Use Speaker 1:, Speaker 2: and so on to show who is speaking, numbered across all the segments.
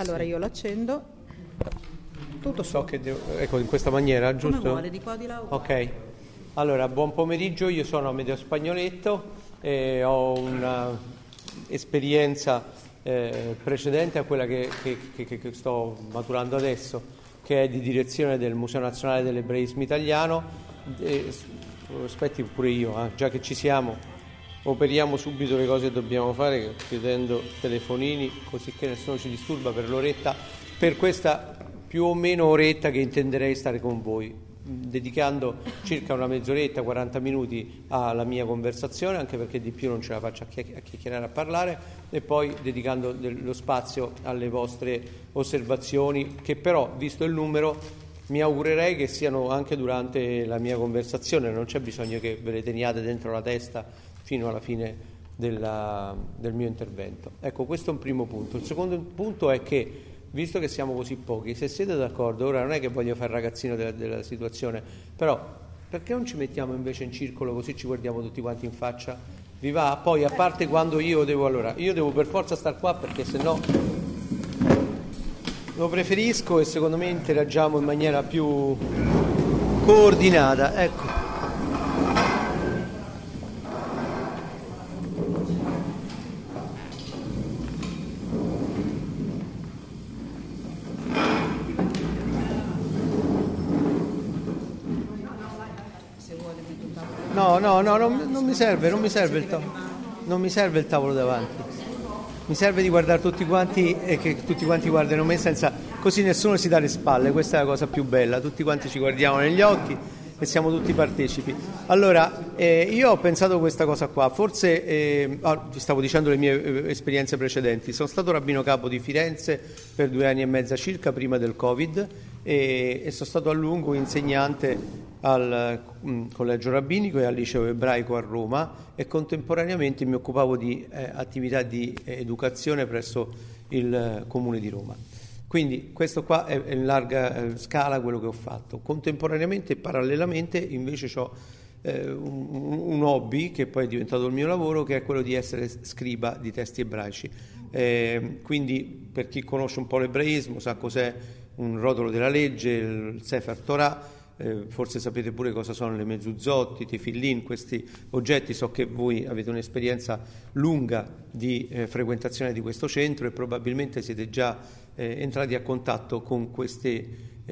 Speaker 1: Allora io l'accendo. Tutto
Speaker 2: so che devo, ecco, in questa maniera, giusto?
Speaker 1: Come vuole, di qua di là.
Speaker 2: Ok. Allora, buon pomeriggio, io sono Amedeo Spagnoletto e ho una esperienza precedente a quella che sto maturando adesso, che è di direzione del Museo Nazionale dell'Ebraismo Italiano. Aspetti pure io, già che ci siamo, operiamo subito le cose che dobbiamo fare, chiudendo telefonini, così che nessuno ci disturba per l'oretta, per questa più o meno oretta che intenderei stare con voi, dedicando circa una mezz'oretta, 40 minuti alla mia conversazione, anche perché di più non ce la faccio a chiacchierare, a parlare, e poi dedicando lo spazio alle vostre osservazioni, che però, visto il numero, mi augurerei che siano anche durante la mia conversazione, non c'è bisogno che ve le teniate dentro la testa fino alla fine del mio intervento. Ecco, questo è un primo punto. Il secondo punto è che, visto che siamo così pochi, se siete d'accordo, ora non è che voglio fare il ragazzino della situazione, però perché non ci mettiamo invece in circolo, così ci guardiamo tutti quanti in faccia? Vi va? Poi, a parte quando io devo per forza star qua, perché sennò lo preferisco e secondo me interagiamo in maniera più coordinata. Ecco. No, non mi serve il tavolo. Non mi serve il tavolo davanti. Mi serve di guardare tutti quanti e che tutti quanti guardino me, senza, così nessuno si dà le spalle. Questa è la cosa più bella. Tutti quanti ci guardiamo negli occhi e siamo tutti partecipi. Allora, io ho pensato questa cosa qua. Forse, vi stavo dicendo le mie esperienze precedenti. Sono stato rabbino capo di Firenze per 2 anni e mezzo circa, prima del Covid, e sono stato a lungo insegnante al collegio rabbinico e al liceo ebraico a Roma, e contemporaneamente mi occupavo di attività di educazione presso il Comune di Roma. Quindi questo qua è in larga scala quello che ho fatto. Contemporaneamente e parallelamente invece ho un hobby che poi è diventato il mio lavoro, che è quello di essere scriba di testi ebraici. Quindi, per chi conosce un po' l'ebraismo, sa cos'è un rotolo della legge, il Sefer Torah. Forse sapete pure cosa sono le mezuzot, i tefillin, questi oggetti. So che voi avete un'esperienza lunga di frequentazione di questo centro e probabilmente siete già entrati a contatto con questi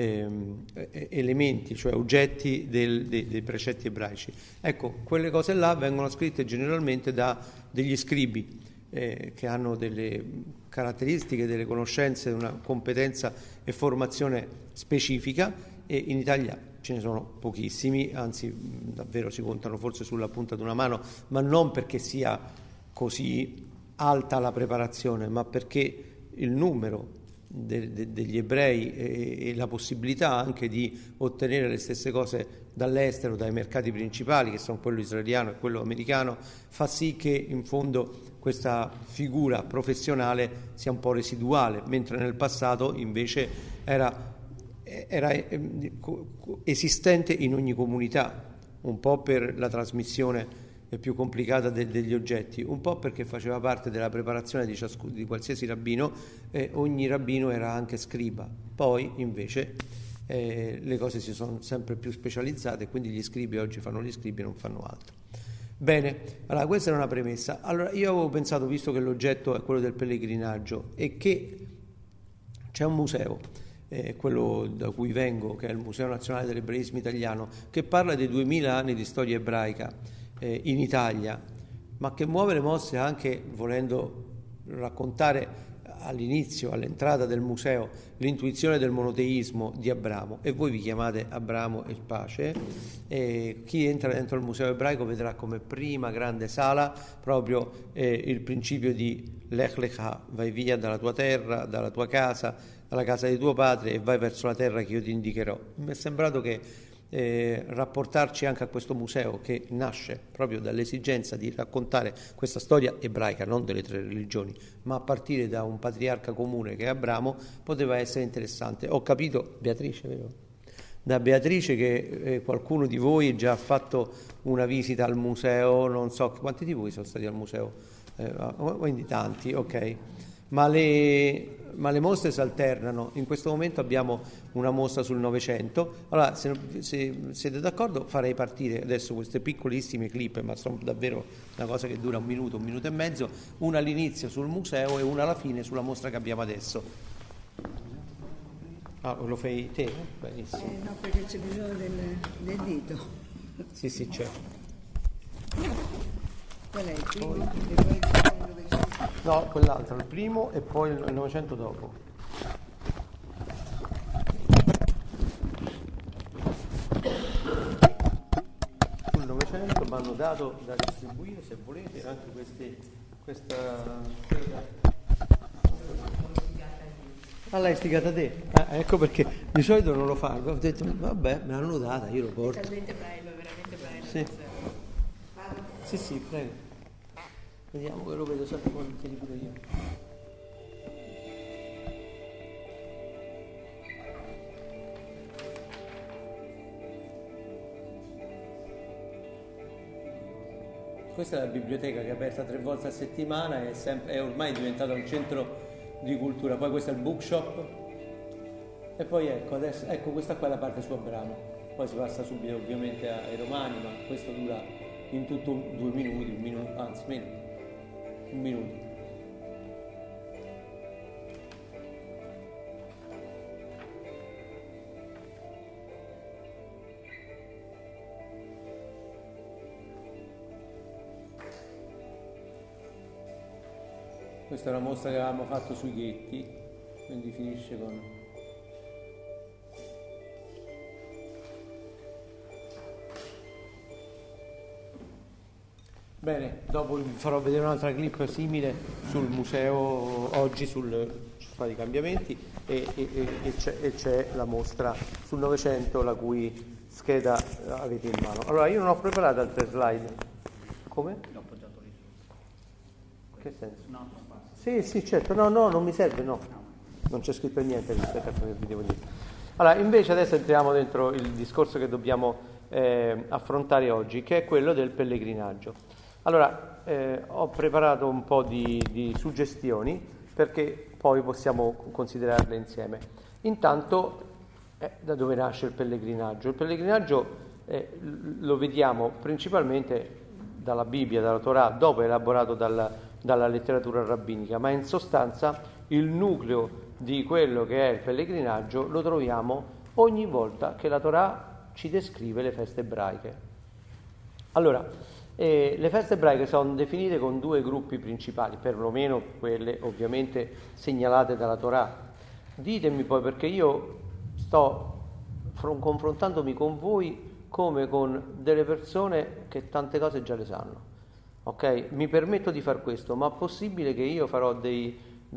Speaker 2: elementi, cioè oggetti dei precetti ebraici. Ecco, quelle cose là vengono scritte generalmente da degli scribi che hanno delle caratteristiche, delle conoscenze, una competenza e formazione specifica, e in Italia ce ne sono pochissimi, anzi davvero si contano forse sulla punta di una mano, ma non perché sia così alta la preparazione, ma perché il numero degli ebrei e la possibilità anche di ottenere le stesse cose dall'estero, dai mercati principali, che sono quello israeliano e quello americano, fa sì che in fondo questa figura professionale sia un po' residuale, mentre nel passato invece era esistente in ogni comunità, un po' per la trasmissione più complicata degli oggetti, un po' perché faceva parte della preparazione di qualsiasi rabbino, e ogni rabbino era anche scriba. Poi invece le cose si sono sempre più specializzate, quindi gli scribi oggi fanno gli scribi e non fanno altro. Bene, allora questa è una premessa. Allora io avevo pensato, visto che l'oggetto è quello del pellegrinaggio e che c'è un museo, quello da cui vengo, che è il Museo Nazionale dell'Ebraismo Italiano, che parla dei 2000 anni di storia ebraica in Italia, ma che muove le mosse anche volendo raccontare all'inizio, all'entrata del museo, l'intuizione del monoteismo di Abramo, e voi vi chiamate Abramo e pace. Chi entra dentro il museo ebraico vedrà come prima grande sala proprio il principio di Lech Lecha, vai via dalla tua terra, dalla tua casa, dalla casa di tuo padre, e vai verso la terra che io ti indicherò. Mi è sembrato che rapportarci anche a questo museo, che nasce proprio dall'esigenza di raccontare questa storia ebraica, non delle 3 religioni, ma a partire da un patriarca comune che è Abramo, poteva essere interessante. Ho capito, Beatrice, vero? Da Beatrice che qualcuno di voi già ha fatto una visita al museo, non so quanti di voi sono stati al museo, quindi tanti, ok. ma le mostre si alternano. In questo momento abbiamo una mostra sul Novecento. Allora, se siete d'accordo, farei partire adesso queste piccolissime clip, ma sono davvero una cosa che dura un minuto e mezzo, una all'inizio sul museo e una alla fine sulla mostra che abbiamo adesso. Ah, lo fai te? Benissimo.
Speaker 3: No, perché c'è bisogno del dito.
Speaker 2: Sì, c'è.
Speaker 3: Qual è il primo? E poi il Novecento?
Speaker 2: No, quell'altro, il primo e poi il Novecento dopo. Sul Novecento mi hanno dato da distribuire, se volete, anche questa... Ah, l'hai stigata te? Ecco perché di solito non lo fa. Ho detto, vabbè, me l'hanno data, io lo porto.
Speaker 4: È talmente bello, veramente bello.
Speaker 2: Sì, prego. Vediamo che lo vedo sempre volentieri pure io. Questa è la biblioteca che è aperta 3 volte a settimana, è ormai diventata un centro di cultura. Poi questo è il bookshop e poi ecco questa qua è la parte su Abramo. Poi si passa subito ovviamente ai Romani, ma questo dura in tutto 2 minuti, un minuto, anzi meno, un minuto. Questa è una mostra che avevamo fatto sui ghetti, quindi finisce con... Bene, dopo vi farò vedere un'altra clip simile sul museo oggi, su stati cambiamenti e c'è la mostra sul Novecento, la cui scheda avete in mano. Allora, io non ho preparato altre slide. Come?
Speaker 5: L'ho appoggiato lì.
Speaker 2: Che senso?
Speaker 5: No, non basta.
Speaker 2: Sì, certo, no, non mi serve, no. Non c'è scritto niente rispetto a quello che vi devo dire. Allora, invece adesso entriamo dentro il discorso che dobbiamo affrontare oggi, che è quello del pellegrinaggio. Allora, ho preparato un po' di suggestioni perché poi possiamo considerarle insieme. Intanto, da dove nasce il pellegrinaggio? Il pellegrinaggio lo vediamo principalmente dalla Bibbia, dalla Torah, dopo elaborato dalla letteratura rabbinica, ma in sostanza il nucleo di quello che è il pellegrinaggio lo troviamo ogni volta che la Torah ci descrive le feste ebraiche. Allora, le feste ebraiche sono definite con 2 gruppi principali, perlomeno quelle ovviamente segnalate dalla Torah. Ditemi poi, perché io sto confrontandomi con voi come con delle persone che tante cose già le sanno, ok? Mi permetto di far questo, ma è possibile che io farò dei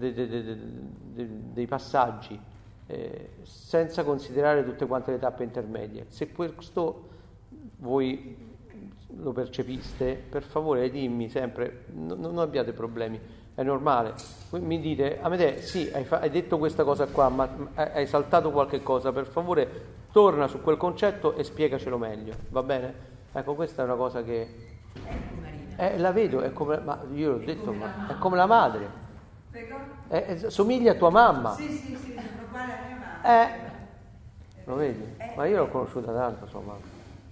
Speaker 2: passaggi senza considerare tutte quante le tappe intermedie. Se questo voi lo percepiste, per favore dimmi sempre, non abbiate problemi, è normale. Voi mi dite, Amedeo, sì, hai detto questa cosa qua, ma hai saltato qualche cosa, per favore torna su quel concetto e spiegacelo meglio, va bene? Ecco, questa è una cosa che la vedo, è come, ma io l'ho detto, ma è come la madre. Somiglia a tua mamma.
Speaker 3: Sì, sono uguale a mia mamma.
Speaker 2: Lo vedi? Ma io l'ho conosciuta tanto sua mamma.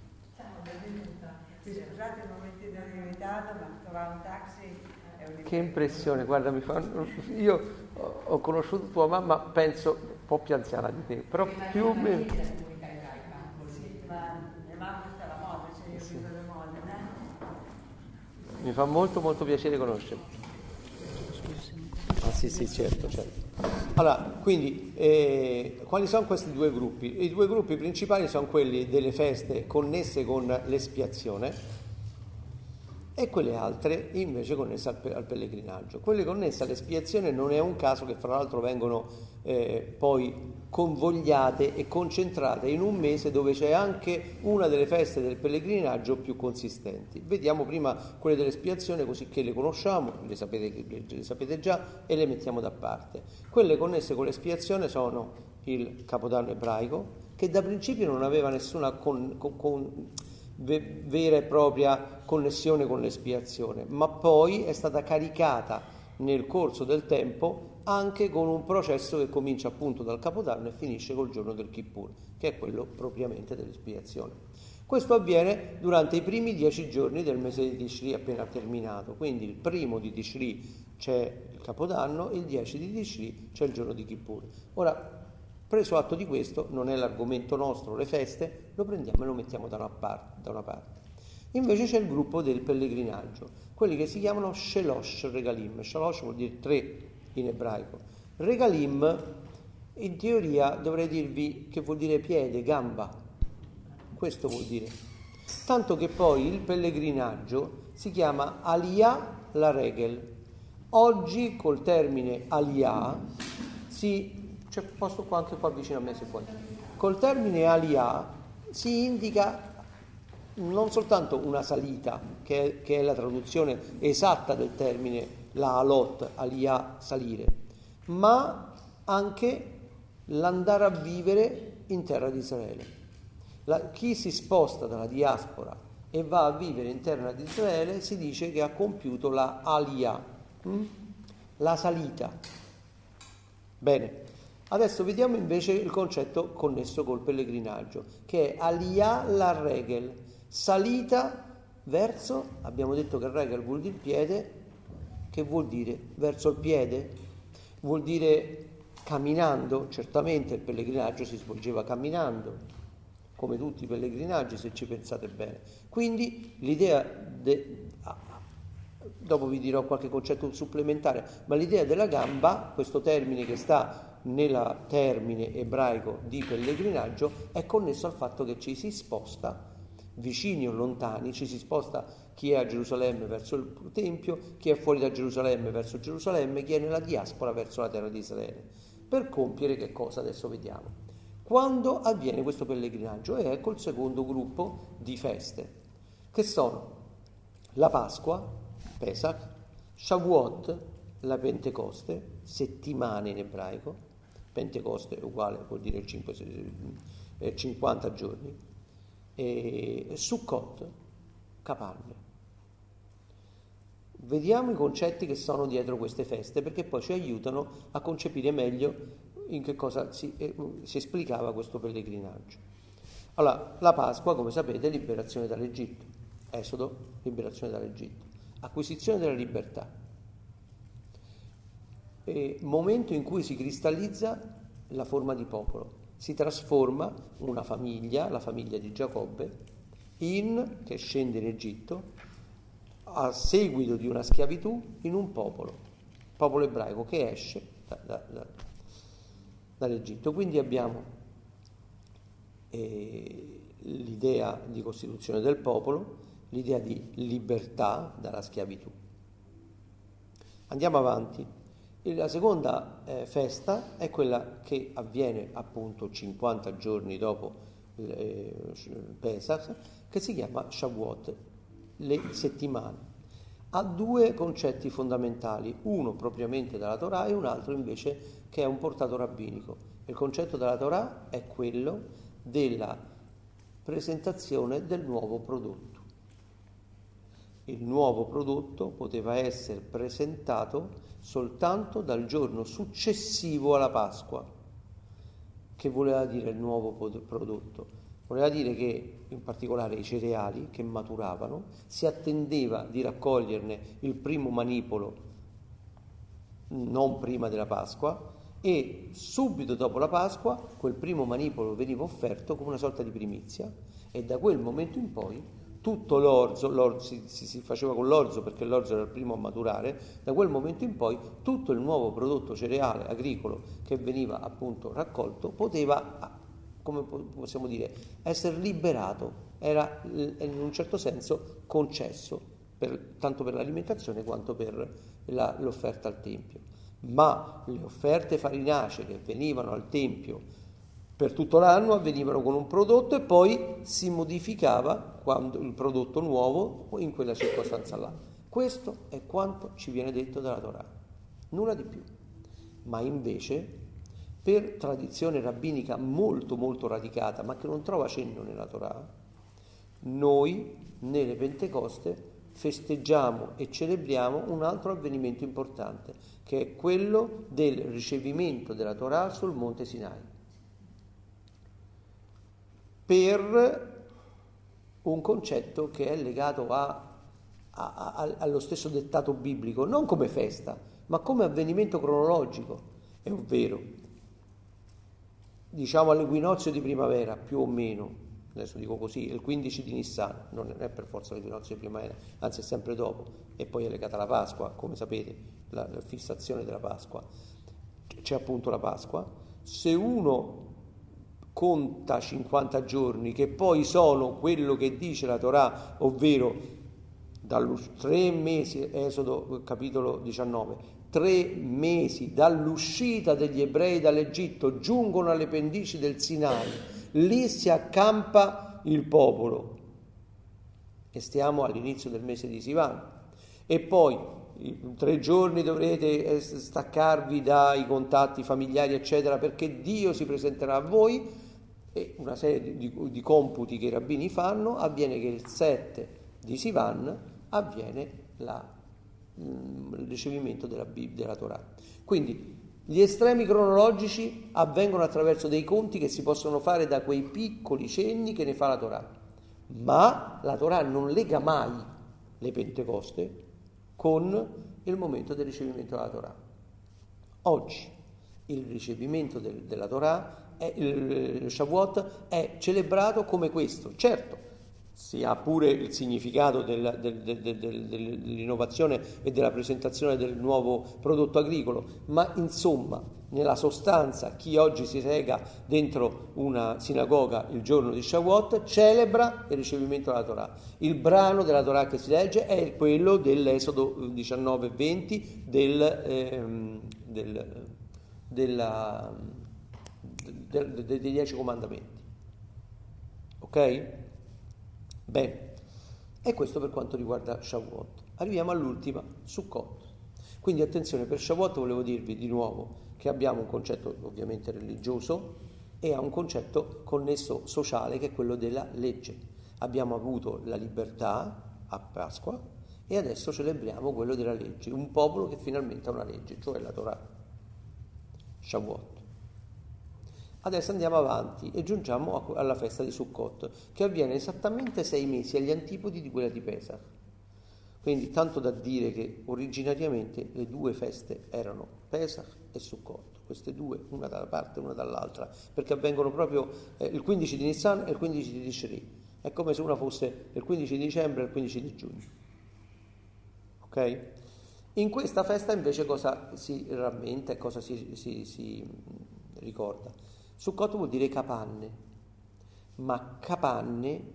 Speaker 3: Scusate il momentino limitato, ma trovare un taxi è un...
Speaker 2: Che impressione, guarda, io ho conosciuto tua mamma, penso, un po' più anziana di te, però più o meno...
Speaker 3: Sì, ma mia mamma sta alla moda, cioè io vivo alla moda,
Speaker 2: Mi fa molto molto piacere conoscerti. Ah sì, certo. Allora, quindi, quali sono questi 2 gruppi? I 2 gruppi principali sono quelli delle feste connesse con l'espiazione e quelle altre invece connesse al pellegrinaggio. Quelle connesse all'espiazione non è un caso che fra l'altro vengono poi convogliate e concentrate in un mese dove c'è anche una delle feste del pellegrinaggio più consistenti. Vediamo prima quelle dell'espiazione, così che le conosciamo, le sapete già e le mettiamo da parte. Quelle connesse con l'espiazione sono il Capodanno ebraico, che da principio non aveva nessuna vera e propria connessione con l'espiazione, ma poi è stata caricata nel corso del tempo anche con un processo che comincia appunto dal Capodanno e finisce col giorno del Kippur, che è quello propriamente dell'espiazione. Questo avviene durante i primi 10 giorni del mese di Tishri appena terminato, quindi il 1° di Tishri c'è il Capodanno, il 10 di Tishri c'è il giorno di Kippur. Ora, preso atto di questo, non è l'argomento nostro, le feste, lo prendiamo e lo mettiamo da una parte. Invece c'è il gruppo del pellegrinaggio, quelli che si chiamano Shelosh Regalim. Shelosh vuol dire 3 in ebraico. Regalim, in teoria, dovrei dirvi che vuol dire piede, gamba. Questo vuol dire. Tanto che poi il pellegrinaggio si chiama Aliyah la Regel. Oggi col termine Aliyah c'è posto qua anche qua vicino a me se vuoi. Col termine Aliyah si indica non soltanto una salita, che è la traduzione esatta del termine la alot, Aliyah, salire, ma anche l'andare a vivere in terra di Israele. Chi si sposta dalla diaspora e va a vivere in terra di Israele si dice che ha compiuto la Aliyah, la salita. Bene, adesso vediamo invece il concetto connesso col pellegrinaggio, che è Aliyah la Regel, salita verso, abbiamo detto che Regel vuol dire piede, che vuol dire verso il piede? Vuol dire camminando, certamente il pellegrinaggio si svolgeva camminando, come tutti i pellegrinaggi se ci pensate bene. Quindi l'idea, dopo vi dirò qualche concetto supplementare, ma l'idea della gamba, questo termine che sta nel termine ebraico di pellegrinaggio, è connesso al fatto che ci si sposta vicini o lontani, ci si sposta chi è a Gerusalemme verso il Tempio, chi è fuori da Gerusalemme verso Gerusalemme, chi è nella diaspora verso la terra di Israele, per compiere che cosa adesso vediamo. Quando avviene questo pellegrinaggio? E ecco il secondo gruppo di feste, che sono la Pasqua, Pesach, Shavuot, la Pentecoste, settimane in ebraico, Pentecoste è uguale, vuol dire 50 giorni, e Sukkot, capanne. Vediamo i concetti che sono dietro queste feste, perché poi ci aiutano a concepire meglio in che cosa si esplicava questo pellegrinaggio. Allora, la Pasqua, come sapete, è liberazione dall'Egitto, Esodo, liberazione dall'Egitto, acquisizione della libertà, momento in cui si cristallizza la forma di popolo, si trasforma una famiglia, la famiglia di Giacobbe, che scende in Egitto, a seguito di una schiavitù, in un popolo ebraico che esce dall'Egitto. Quindi abbiamo l'idea di costituzione del popolo, l'idea di libertà dalla schiavitù. Andiamo avanti. La seconda festa è quella che avviene appunto 50 giorni dopo Pesach, che si chiama Shavuot, le settimane. Ha 2 concetti fondamentali, uno propriamente dalla Torah e un altro invece che è un portato rabbinico. Il concetto della Torah è quello della presentazione del nuovo prodotto. Il nuovo prodotto poteva essere presentato soltanto dal giorno successivo alla Pasqua. Che voleva dire il nuovo prodotto? Voleva dire che in particolare i cereali che maturavano si attendeva di raccoglierne il primo manipolo non prima della Pasqua, e subito dopo la Pasqua quel primo manipolo veniva offerto come una sorta di primizia, e da quel momento in poi tutto l'orzo si faceva con l'orzo perché l'orzo era il primo a maturare, da quel momento in poi tutto il nuovo prodotto cereale agricolo che veniva appunto raccolto poteva, come possiamo dire, essere liberato, era in un certo senso concesso, tanto per l'alimentazione quanto per l'offerta al Tempio. Ma le offerte farinacee che venivano al Tempio per tutto l'anno avvenivano con un prodotto e poi si modificava quando il prodotto nuovo in quella circostanza là. Questo è quanto ci viene detto dalla Torah, nulla di più. Ma invece, per tradizione rabbinica molto molto radicata, ma che non trova cenno nella Torah, noi nelle Pentecoste festeggiamo e celebriamo un altro avvenimento importante, che è quello del ricevimento della Torah sul monte Sinai, per un concetto che è legato allo stesso dettato biblico, non come festa, ma come avvenimento cronologico, è ovvero, diciamo all'equinozio di primavera, più o meno, adesso dico così, il 15 di Nissan, non è per forza l'equinozio di primavera, anzi è sempre dopo, e poi è legata alla Pasqua, come sapete, la fissazione della Pasqua, c'è appunto la Pasqua. Se uno conta 50 giorni, che poi sono quello che dice la Torah, ovvero 3 mesi, Esodo capitolo 19, 3 mesi dall'uscita degli ebrei dall'Egitto, giungono alle pendici del Sinai, lì si accampa il popolo e stiamo all'inizio del mese di Sivan, e poi 3 giorni dovrete staccarvi dai contatti familiari eccetera, perché Dio si presenterà a voi, e una serie di computi che i rabbini fanno. Avviene che il 7 di Sivan avviene il ricevimento della Torah. Quindi gli estremi cronologici avvengono attraverso dei conti che si possono fare da quei piccoli cenni che ne fa la Torah, ma la Torah non lega mai le Pentecoste con il momento del ricevimento della Torah. Oggi il ricevimento della Torah, il Shavuot, è celebrato come questo. Certo, si ha pure il significato dell'innovazione e della presentazione del nuovo prodotto agricolo, ma insomma, nella sostanza, chi oggi si rega dentro una sinagoga il giorno di Shavuot celebra il ricevimento della Torah. Il brano della Torah che si legge è quello dell'Esodo 19-20 dei 10 comandamenti. Ok? Bene, e questo per quanto riguarda Shavuot. Arriviamo all'ultima, Sukkot. Quindi attenzione, per Shavuot volevo dirvi di nuovo che abbiamo un concetto ovviamente religioso e ha un concetto connesso sociale, che è quello della legge. Abbiamo avuto la libertà a Pasqua e adesso celebriamo quello della legge, un popolo che finalmente ha una legge, cioè la Torah. Shavuot. Adesso andiamo avanti e giungiamo alla festa di Sukkot, che avviene esattamente 6 mesi agli antipodi di quella di Pesach. Quindi tanto da dire che originariamente le due feste erano Pesach e Sukkot, queste due, una da una parte e una dall'altra, perché avvengono proprio il 15 di Nissan e il 15 di Tishri. È come se una fosse il 15 di dicembre e il 15 di giugno. Ok? In questa festa invece cosa si rammenta e cosa si ricorda? Sukkot vuol dire capanne, ma capanne,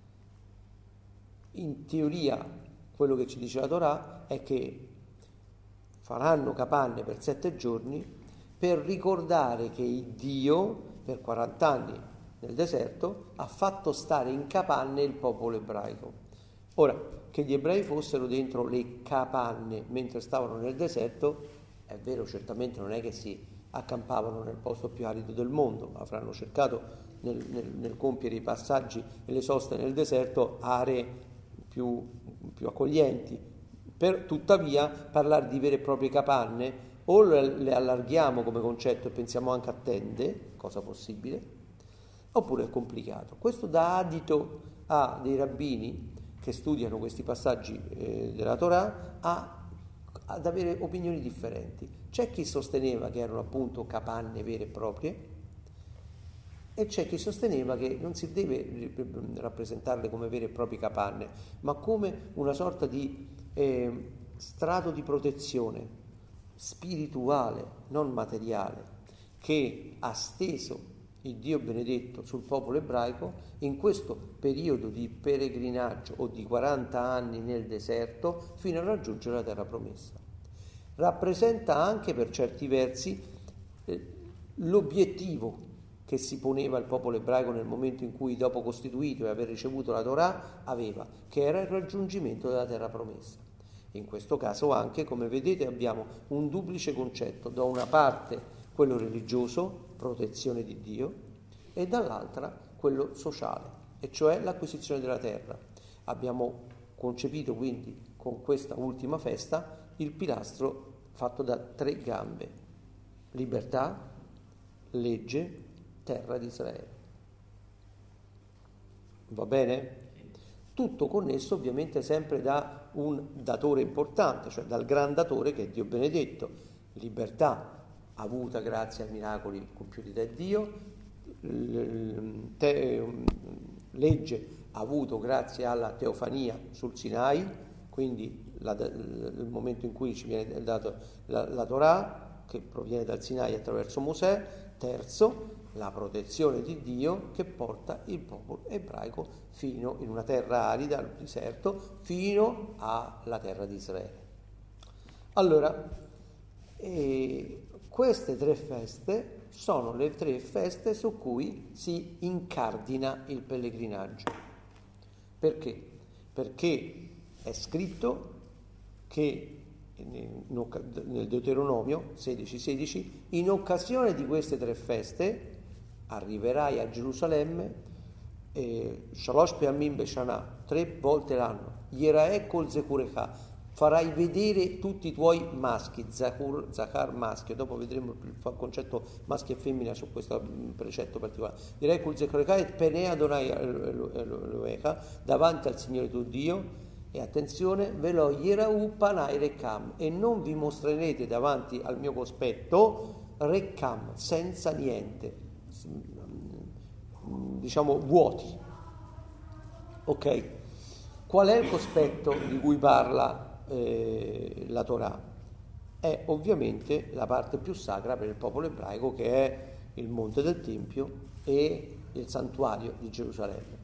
Speaker 2: in teoria, quello che ci dice la Torah è che faranno capanne per 7 giorni per ricordare che Dio, per 40 anni nel deserto, ha fatto stare in capanne il popolo ebraico. Ora, che gli ebrei fossero dentro le capanne mentre stavano nel deserto, è vero, certamente non è che si accampavano nel posto più arido del mondo, avranno cercato nel compiere i passaggi e le soste nel deserto aree più accoglienti. Tuttavia parlare di vere e proprie capanne o le allarghiamo come concetto e pensiamo anche a tende, cosa possibile, oppure è complicato. Questo dà adito a dei rabbini che studiano questi passaggi della Torah ad avere opinioni differenti. C'è chi sosteneva che erano appunto capanne vere e proprie e c'è chi sosteneva che non si deve rappresentarle come vere e proprie capanne, ma come una sorta di strato di protezione spirituale, non materiale, che ha steso il Dio benedetto sul popolo ebraico in questo periodo di peregrinaggio o di 40 anni nel deserto fino a raggiungere la terra promessa. Rappresenta anche per certi versi l'obiettivo che si poneva il popolo ebraico nel momento in cui, dopo costituito e aver ricevuto la Torah, aveva, che era il raggiungimento della terra promessa. In questo caso anche, come vedete, abbiamo un duplice concetto: da una parte quello religioso, protezione di Dio, e dall'altra quello sociale, e cioè l'acquisizione della terra. Abbiamo concepito quindi con questa ultima festa il pilastro fatto da 3 gambe: libertà, legge, terra di Israele. Va bene? Tutto connesso ovviamente sempre da un datore importante, cioè dal gran datore che è Dio benedetto. Libertà avuta grazie ai miracoli compiuti da Dio, legge avuto grazie alla teofania sul Sinai, quindi il momento in cui ci viene data la Torah, che proviene dal Sinai attraverso Mosè. Terzo, la protezione di Dio che porta il popolo ebraico fino in una terra arida, al deserto, fino alla terra di Israele. Allora, queste 3 feste sono le 3 feste su cui si incardina il pellegrinaggio. Perché? Perché è scritto che nel Deuteronomio 16:16, in occasione di queste 3 feste arriverai a Gerusalemme Shalosh Pe'amim Beshana, 3 volte l'anno, Yerae Kol Zekurecha, farai vedere tutti i tuoi maschi, Zachar maschio, dopo vedremo il concetto maschio e femmina su questo precetto particolare. Yerae Kol Zekurecha et Penei Adonai Elohecha, davanti al Signore tuo Dio. E attenzione, velo Yerau Panai Rekam, e non vi mostrerete davanti al mio cospetto Rekam, senza niente, diciamo vuoti. Ok? Qual è il cospetto di cui parla la Torah? È ovviamente la parte più sacra per il popolo ebraico, che è il monte del Tempio e il santuario di Gerusalemme.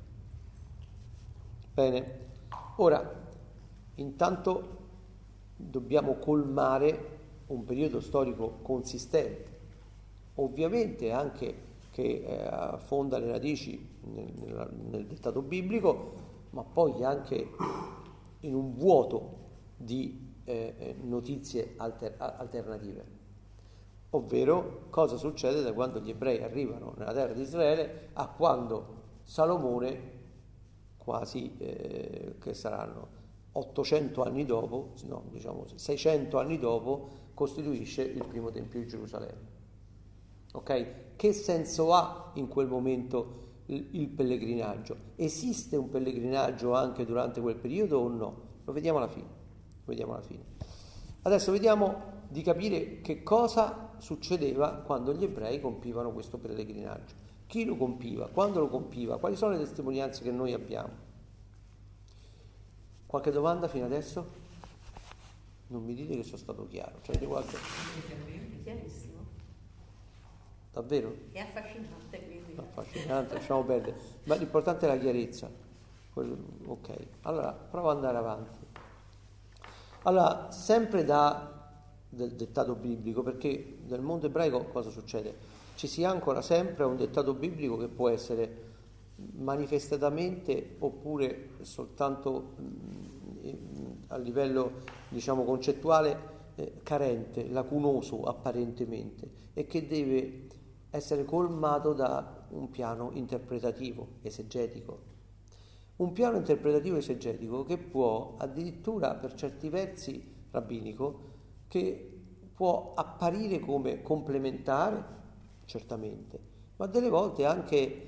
Speaker 2: Bene? Ora, intanto dobbiamo colmare un periodo storico consistente, ovviamente anche che affonda le radici nel dettato biblico, ma poi anche in un vuoto di notizie alternative. Ovvero, cosa succede da quando gli ebrei arrivano nella terra di Israele a quando Salomone, quasi che saranno 800 anni dopo, no, diciamo 600 anni dopo, costituisce il primo tempio di Gerusalemme. Ok? Che senso ha in quel momento il pellegrinaggio? Esiste un pellegrinaggio anche durante quel periodo o no? Lo vediamo alla fine. Adesso vediamo di capire che cosa succedeva quando gli ebrei compivano questo pellegrinaggio. Chi lo compiva? Quando lo compiva? Quali sono le testimonianze che noi abbiamo? Qualche domanda fino adesso? Non mi dite che sono stato chiaro. Cioè, qualche...
Speaker 3: Chiarissimo.
Speaker 2: Davvero?
Speaker 3: È affascinante, quindi.
Speaker 2: Affascinante, lasciamo perdere. Ma l'importante è la chiarezza. Ok, allora provo ad andare avanti. Allora, sempre del dettato biblico, perché nel mondo ebraico cosa succede? Ci si ancora sempre a un dettato biblico che può essere manifestatamente oppure soltanto a livello, diciamo, concettuale carente, lacunoso apparentemente, e che deve essere colmato da un piano interpretativo, esegetico. Un piano interpretativo esegetico che può addirittura, per certi versi, rabbinico, che può apparire come complementare, certamente, ma delle volte anche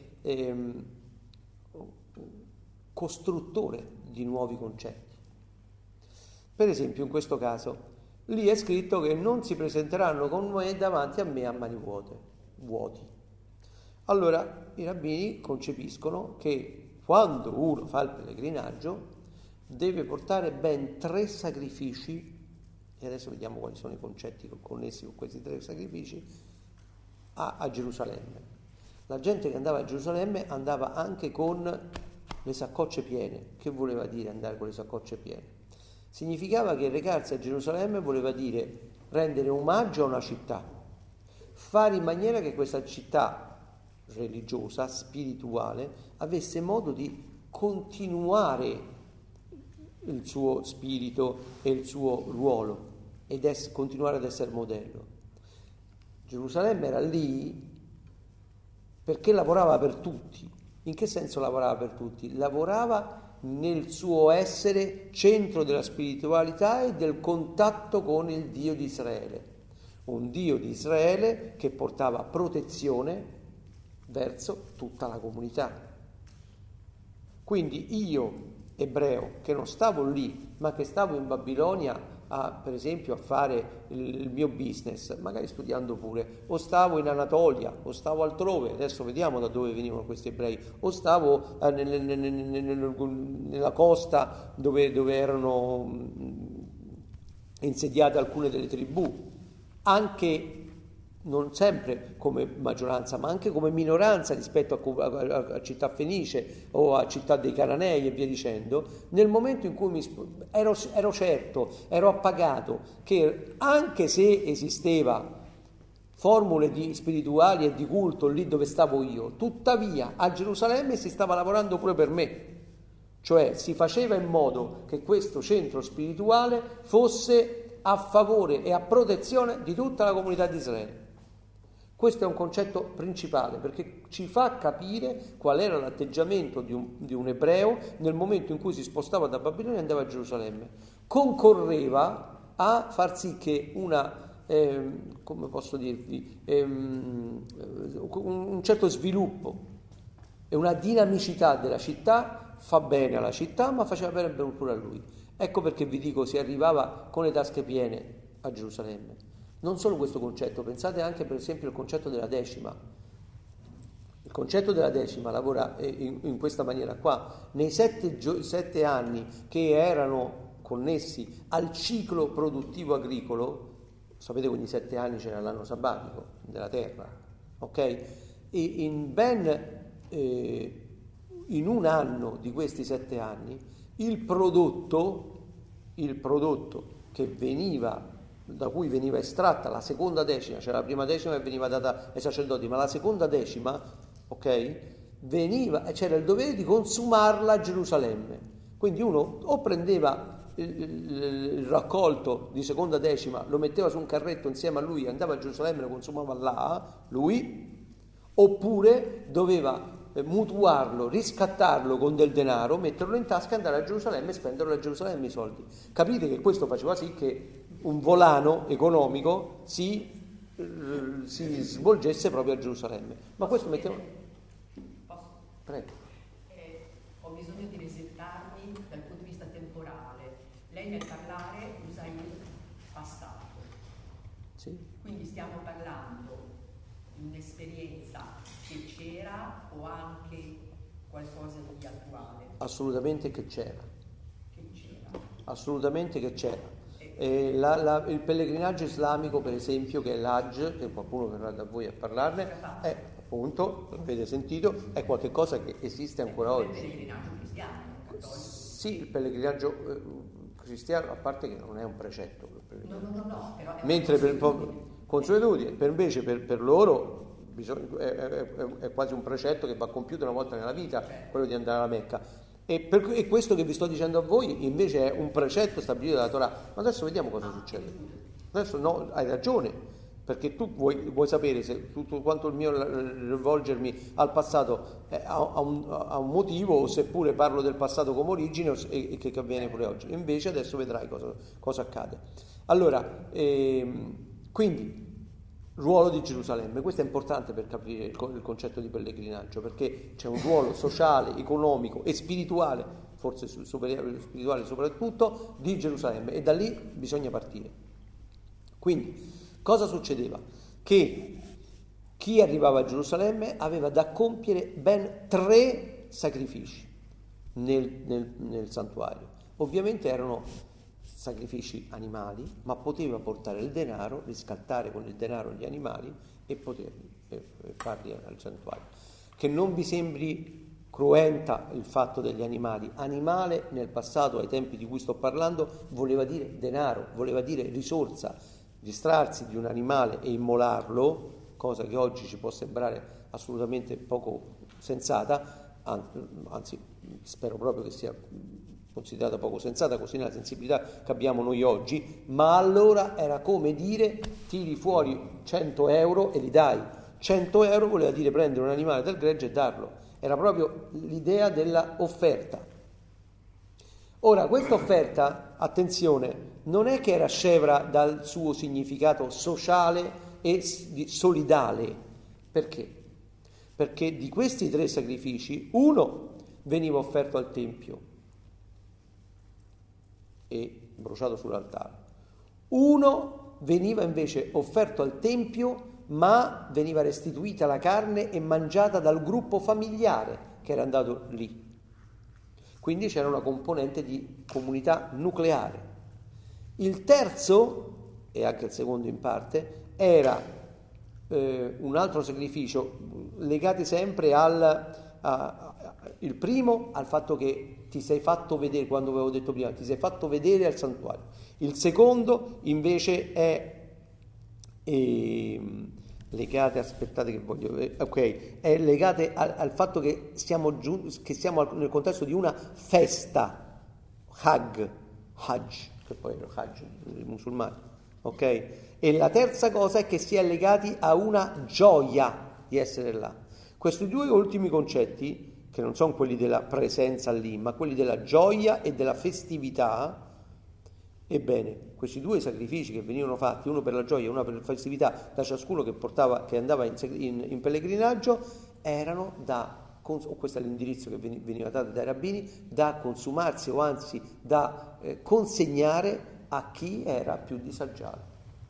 Speaker 2: costruttore di nuovi concetti. Per esempio, in questo caso, lì è scritto che non si presenteranno con me davanti a me a mani vuoti. Allora, i rabbini concepiscono che quando uno fa il pellegrinaggio deve portare ben 3 sacrifici, e adesso vediamo quali sono i concetti connessi con questi 3 sacrifici, a Gerusalemme. La gente che andava a Gerusalemme andava anche con le saccocce piene. Che voleva dire andare con le saccocce piene? Significava che recarsi a Gerusalemme voleva dire rendere omaggio a una città, fare in maniera che questa città religiosa, spirituale, avesse modo di continuare il suo spirito e il suo ruolo ed continuare ad essere modello. Gerusalemme era lì perché lavorava per tutti. In che senso lavorava per tutti? Lavorava nel suo essere centro della spiritualità e del contatto con il Dio di Israele. Un Dio di Israele che portava protezione verso tutta la comunità. Quindi io, ebreo, che non stavo lì, ma che stavo in Babilonia per esempio a fare il mio business, magari studiando pure, o stavo in Anatolia, o stavo altrove, adesso vediamo da dove venivano questi ebrei, o stavo nella costa dove erano insediate alcune delle tribù, anche non sempre come maggioranza, ma anche come minoranza rispetto a città fenice o a città dei Cananei e via dicendo, nel momento in cui ero certo, ero appagato che anche se esisteva formule spirituali e di culto lì dove stavo io, tuttavia a Gerusalemme si stava lavorando pure per me, cioè si faceva in modo che questo centro spirituale fosse a favore e a protezione di tutta la comunità di Israele. Questo è un concetto principale perché ci fa capire qual era l'atteggiamento di un ebreo nel momento in cui si spostava da Babilonia e andava a Gerusalemme. Concorreva a far sì che come posso dirvi, un certo sviluppo e una dinamicità della città fa bene alla città, ma faceva bene pure a lui. Ecco perché vi dico, si arrivava con le tasche piene a Gerusalemme. Non solo questo concetto, pensate anche per esempio al concetto della decima. Il concetto della decima lavora in questa maniera qua. Nei 7 anni che erano connessi al ciclo produttivo agricolo, sapete che ogni 7 anni c'era l'anno sabbatico della terra, ok? E in un anno di questi 7 anni il prodotto che da cui veniva estratta la seconda decima, cioè la prima decima che veniva data ai sacerdoti, ma la seconda decima, ok, c'era il dovere di consumarla a Gerusalemme. Quindi uno o prendeva il raccolto di seconda decima, lo metteva su un carretto insieme a lui, andava a Gerusalemme e lo consumava là, lui, oppure doveva mutuarlo, riscattarlo con del denaro, metterlo in tasca e andare a Gerusalemme e spenderlo a Gerusalemme i soldi. Capite che questo faceva sì che un volano economico si svolgesse proprio a Gerusalemme. Ma questo metteva...
Speaker 5: Posso?
Speaker 2: Prego.
Speaker 5: Ho bisogno di resettarmi dal punto di vista temporale. Lei nel parlare usa il passato.
Speaker 2: Sì.
Speaker 5: Quindi stiamo parlando di un'esperienza che c'era o anche qualcosa di attuale?
Speaker 2: Assolutamente che c'era.
Speaker 5: Che c'era.
Speaker 2: Assolutamente che c'era. Il pellegrinaggio islamico, per esempio, che è l'Hajj, che qualcuno verrà da voi a parlarne, è appunto, l'avete sentito, è qualcosa che esiste ancora oggi.
Speaker 5: Il pellegrinaggio cristiano, cattolico.
Speaker 2: Sì, il pellegrinaggio cristiano, a parte che non è un precetto.
Speaker 5: No, però è
Speaker 2: mentre consuetudine, invece per loro è quasi un precetto che va compiuto una volta nella vita, quello di andare alla Mecca. E questo che vi sto dicendo a voi invece è un precetto stabilito dalla Torah. Ma adesso vediamo cosa succede. Adesso no, hai ragione, perché tu vuoi sapere se tutto quanto il mio rivolgermi al passato ha un motivo, o seppure parlo del passato come origine e che avviene pure oggi. Invece adesso vedrai cosa accade. Allora, quindi ruolo di Gerusalemme, questo è importante per capire il concetto di pellegrinaggio, perché c'è un ruolo sociale, economico e spirituale, forse spirituale soprattutto, di Gerusalemme, e da lì bisogna partire. Quindi cosa succedeva? Che chi arrivava a Gerusalemme aveva da compiere ben 3 sacrifici nel santuario. Ovviamente erano sacrifici animali, ma poteva portare il denaro, riscattare con il denaro gli animali e poterli farli al santuario. Che non vi sembri cruenta il fatto degli animali. Animale nel passato, ai tempi di cui sto parlando, voleva dire denaro, voleva dire risorsa. Distrarsi di un animale e immolarlo, cosa che oggi ci può sembrare assolutamente poco sensata, anzi spero proprio che sia considerata poco sensata, così nella sensibilità che abbiamo noi oggi, ma allora era come dire tiri fuori 100 euro e li dai. 100 euro voleva dire prendere un animale dal gregge e darlo, era proprio l'idea della offerta. Ora, questa offerta, attenzione, non è che era scevra dal suo significato sociale e solidale. Perché? Perché di questi 3 sacrifici, uno veniva offerto al Tempio e bruciato sull'altare. Uno veniva invece offerto al Tempio, ma veniva restituita la carne e mangiata dal gruppo familiare che era andato lì. Quindi c'era una componente di comunità nucleare. Il terzo, e anche il secondo in parte, era un altro sacrificio legato sempre il primo al fatto che ti sei fatto vedere, quando avevo detto prima, ti sei fatto vedere al santuario. Il secondo invece è legate, aspettate che voglio, ok, è legate al fatto che siamo nel contesto di una festa, Hajj, che poi è il Hajj dei musulmani, ok? E la terza cosa è che si è legati a una gioia di essere là. Questi 2 ultimi concetti, che non sono quelli della presenza lì, ma quelli della gioia e della festività, ebbene, questi 2 sacrifici che venivano fatti, uno per la gioia e uno per la festività, da ciascuno che andava in pellegrinaggio, erano questo è l'indirizzo che veniva dato dai rabbini, da consumarsi o anzi da consegnare a chi era più disagiato.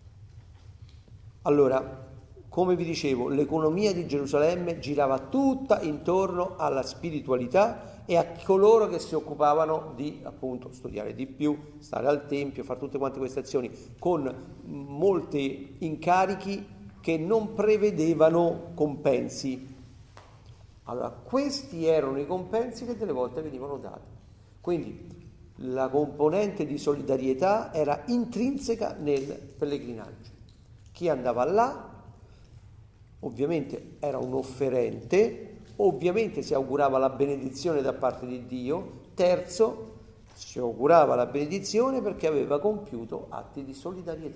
Speaker 2: Allora, come vi dicevo, l'economia di Gerusalemme girava tutta intorno alla spiritualità e a coloro che si occupavano di, appunto, studiare di più, stare al Tempio, fare tutte quante queste azioni, con molti incarichi che non prevedevano compensi. Allora, questi erano i compensi che delle volte venivano dati. Quindi la componente di solidarietà era intrinseca nel pellegrinaggio. Chi andava là ovviamente era un offerente, ovviamente si augurava la benedizione da parte di Dio. Terzo, si augurava la benedizione perché aveva compiuto atti di solidarietà.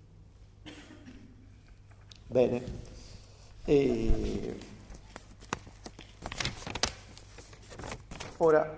Speaker 2: Bene. Ora,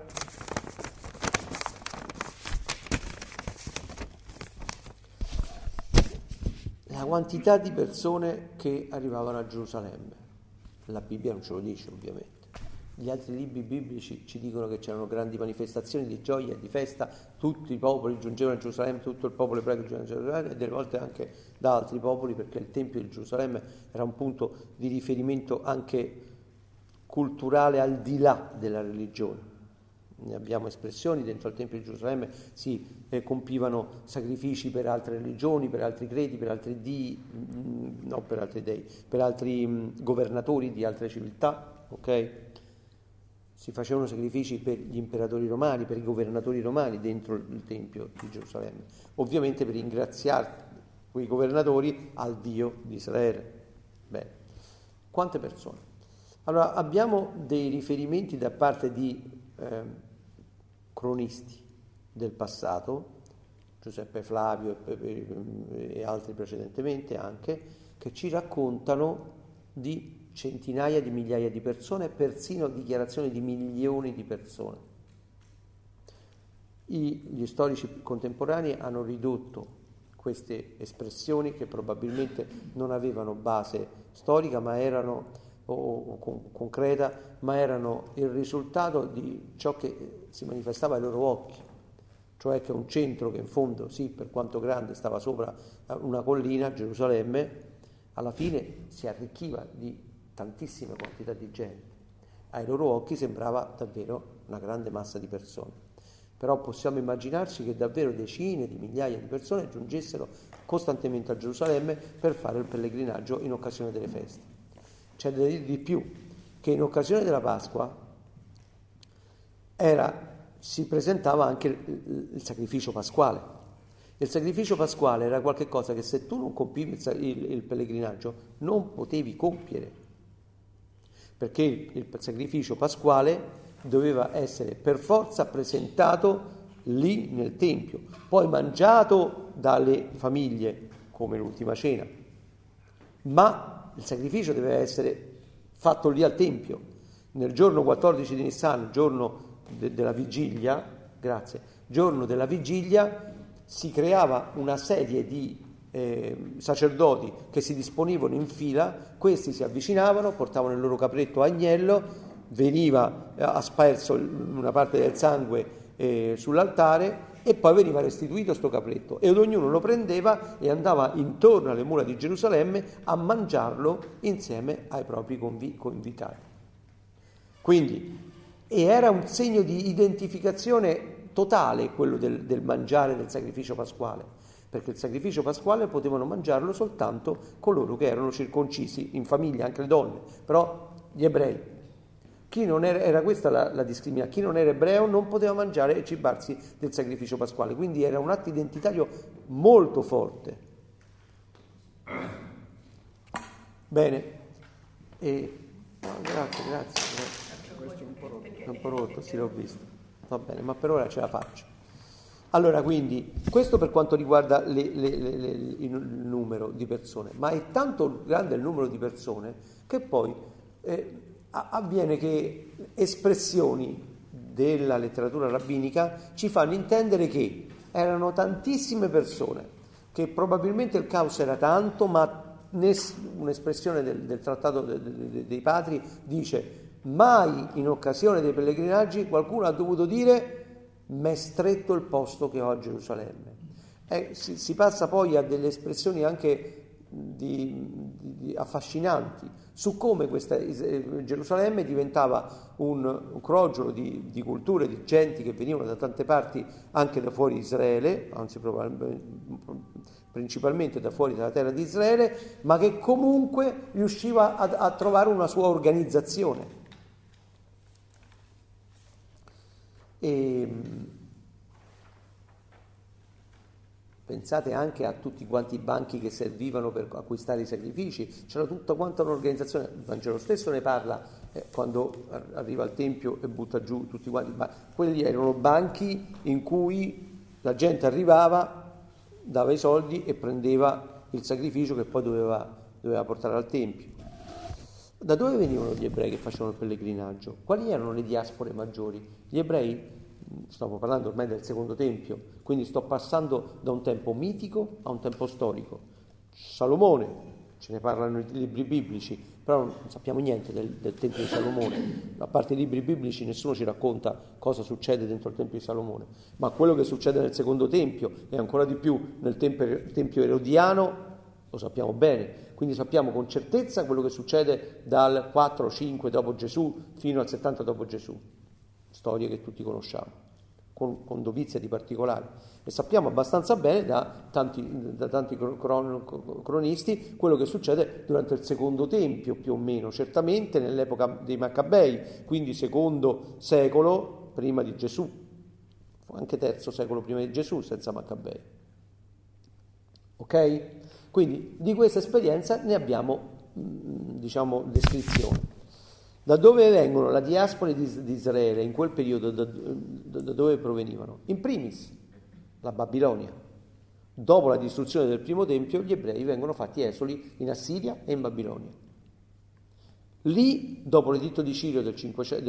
Speaker 2: la quantità di persone che arrivavano a Gerusalemme, la Bibbia non ce lo dice ovviamente, gli altri libri biblici ci dicono che c'erano grandi manifestazioni di gioia e di festa, tutti i popoli giungevano a Gerusalemme, tutto il popolo ebraico giungeva a Gerusalemme e delle volte anche da altri popoli, perché il Tempio di Gerusalemme era un punto di riferimento anche culturale al di là della religione. Ne abbiamo espressioni, dentro al Tempio di Gerusalemme si compivano sacrifici per altre religioni, per altri credi, per altri dei, non per altri dei, per altri governatori di altre civiltà, ok? Si facevano sacrifici per gli imperatori romani, per i governatori romani dentro il Tempio di Gerusalemme, ovviamente per ringraziare quei governatori al Dio di Israele. Bene, quante persone? Allora, abbiamo dei riferimenti da parte di cronisti del passato, Giuseppe Flavio e altri precedentemente anche, che ci raccontano di centinaia di migliaia di persone, persino dichiarazioni di milioni di persone. Gli storici contemporanei hanno ridotto queste espressioni, che probabilmente non avevano base storica, ma erano concreta, ma erano il risultato di ciò che si manifestava ai loro occhi, cioè che un centro che in fondo, sì, per quanto grande, stava sopra una collina, Gerusalemme, alla fine si arricchiva di tantissime quantità di gente. Ai loro occhi sembrava davvero una grande massa di persone, però possiamo immaginarci che davvero decine di migliaia di persone giungessero costantemente a Gerusalemme per fare il pellegrinaggio in occasione delle feste. C'è da dire di più, che in occasione della Pasqua si presentava anche il sacrificio pasquale. Il sacrificio pasquale era qualcosa che se tu non compivi il pellegrinaggio non potevi compiere, perché il sacrificio pasquale doveva essere per forza presentato lì nel Tempio, poi mangiato dalle famiglie come l'ultima cena, ma il sacrificio deve essere fatto lì al Tempio. Nel giorno 14 di Nissan, giorno della vigilia, grazie, giorno della vigilia si creava una serie di sacerdoti che si disponevano in fila, questi si avvicinavano, portavano il loro capretto agnello, veniva asperso una parte del sangue sull'altare e poi veniva restituito sto capretto e ognuno lo prendeva e andava intorno alle mura di Gerusalemme a mangiarlo insieme ai propri convitati. Quindi era un segno di identificazione totale quello del mangiare del sacrificio pasquale, perché il sacrificio pasquale potevano mangiarlo soltanto coloro che erano circoncisi, in famiglia anche le donne, però gli ebrei. Chi non era questa la discriminazione, chi non era ebreo non poteva mangiare e cibarsi del sacrificio pasquale, quindi era un atto identitario molto forte. Bene, grazie. Questo è un po' rotto, sì, l'ho visto. Va bene, ma per ora ce la faccio. Allora, quindi, questo per quanto riguarda il numero di persone, ma è tanto grande il numero di persone che poi avviene che espressioni della letteratura rabbinica ci fanno intendere che erano tantissime persone, che probabilmente il caos era tanto, ma un'espressione del trattato dei padri dice: mai in occasione dei pellegrinaggi qualcuno ha dovuto dire m'è stretto il posto che ho a Gerusalemme. Si passa poi a delle espressioni anche affascinanti su come questa Gerusalemme diventava un crogiolo di culture, di genti che venivano da tante parti anche da fuori Israele, anzi principalmente da fuori dalla terra di Israele, ma che comunque riusciva a trovare una sua organizzazione. E pensate anche a tutti quanti i banchi che servivano per acquistare i sacrifici, c'era tutta quanta un'organizzazione. Il Vangelo stesso ne parla quando arriva al Tempio e butta giù tutti quanti. Quelli erano banchi in cui la gente arrivava, dava i soldi e prendeva il sacrificio che poi doveva portare al Tempio. Da dove venivano gli ebrei che facevano il pellegrinaggio? Quali erano le diaspore maggiori? Gli ebrei, stiamo parlando ormai del secondo tempio, quindi sto passando da un tempo mitico a un tempo storico. Salomone, ce ne parlano i libri biblici, però non sappiamo niente del tempio di Salomone. A parte i libri biblici nessuno ci racconta cosa succede dentro il tempio di Salomone, ma quello che succede nel secondo tempio e ancora di più nel tempio erodiano lo sappiamo bene. Quindi sappiamo con certezza quello che succede dal 4-5 dopo Gesù fino al 70 dopo Gesù, storie che tutti conosciamo, con dovizia di particolari, e sappiamo abbastanza bene da tanti cronisti quello che succede durante il secondo tempio, più o meno, certamente nell'epoca dei Maccabei, quindi secondo secolo prima di Gesù, anche terzo secolo prima di Gesù senza Maccabei. Ok? Quindi di questa esperienza ne abbiamo, descrizione. Da dove vengono la diaspora di Israele in quel periodo, da dove provenivano? In primis, la Babilonia. Dopo la distruzione del primo tempio, gli ebrei vengono fatti esuli in Assiria e in Babilonia. Lì, dopo l'editto di Cirio del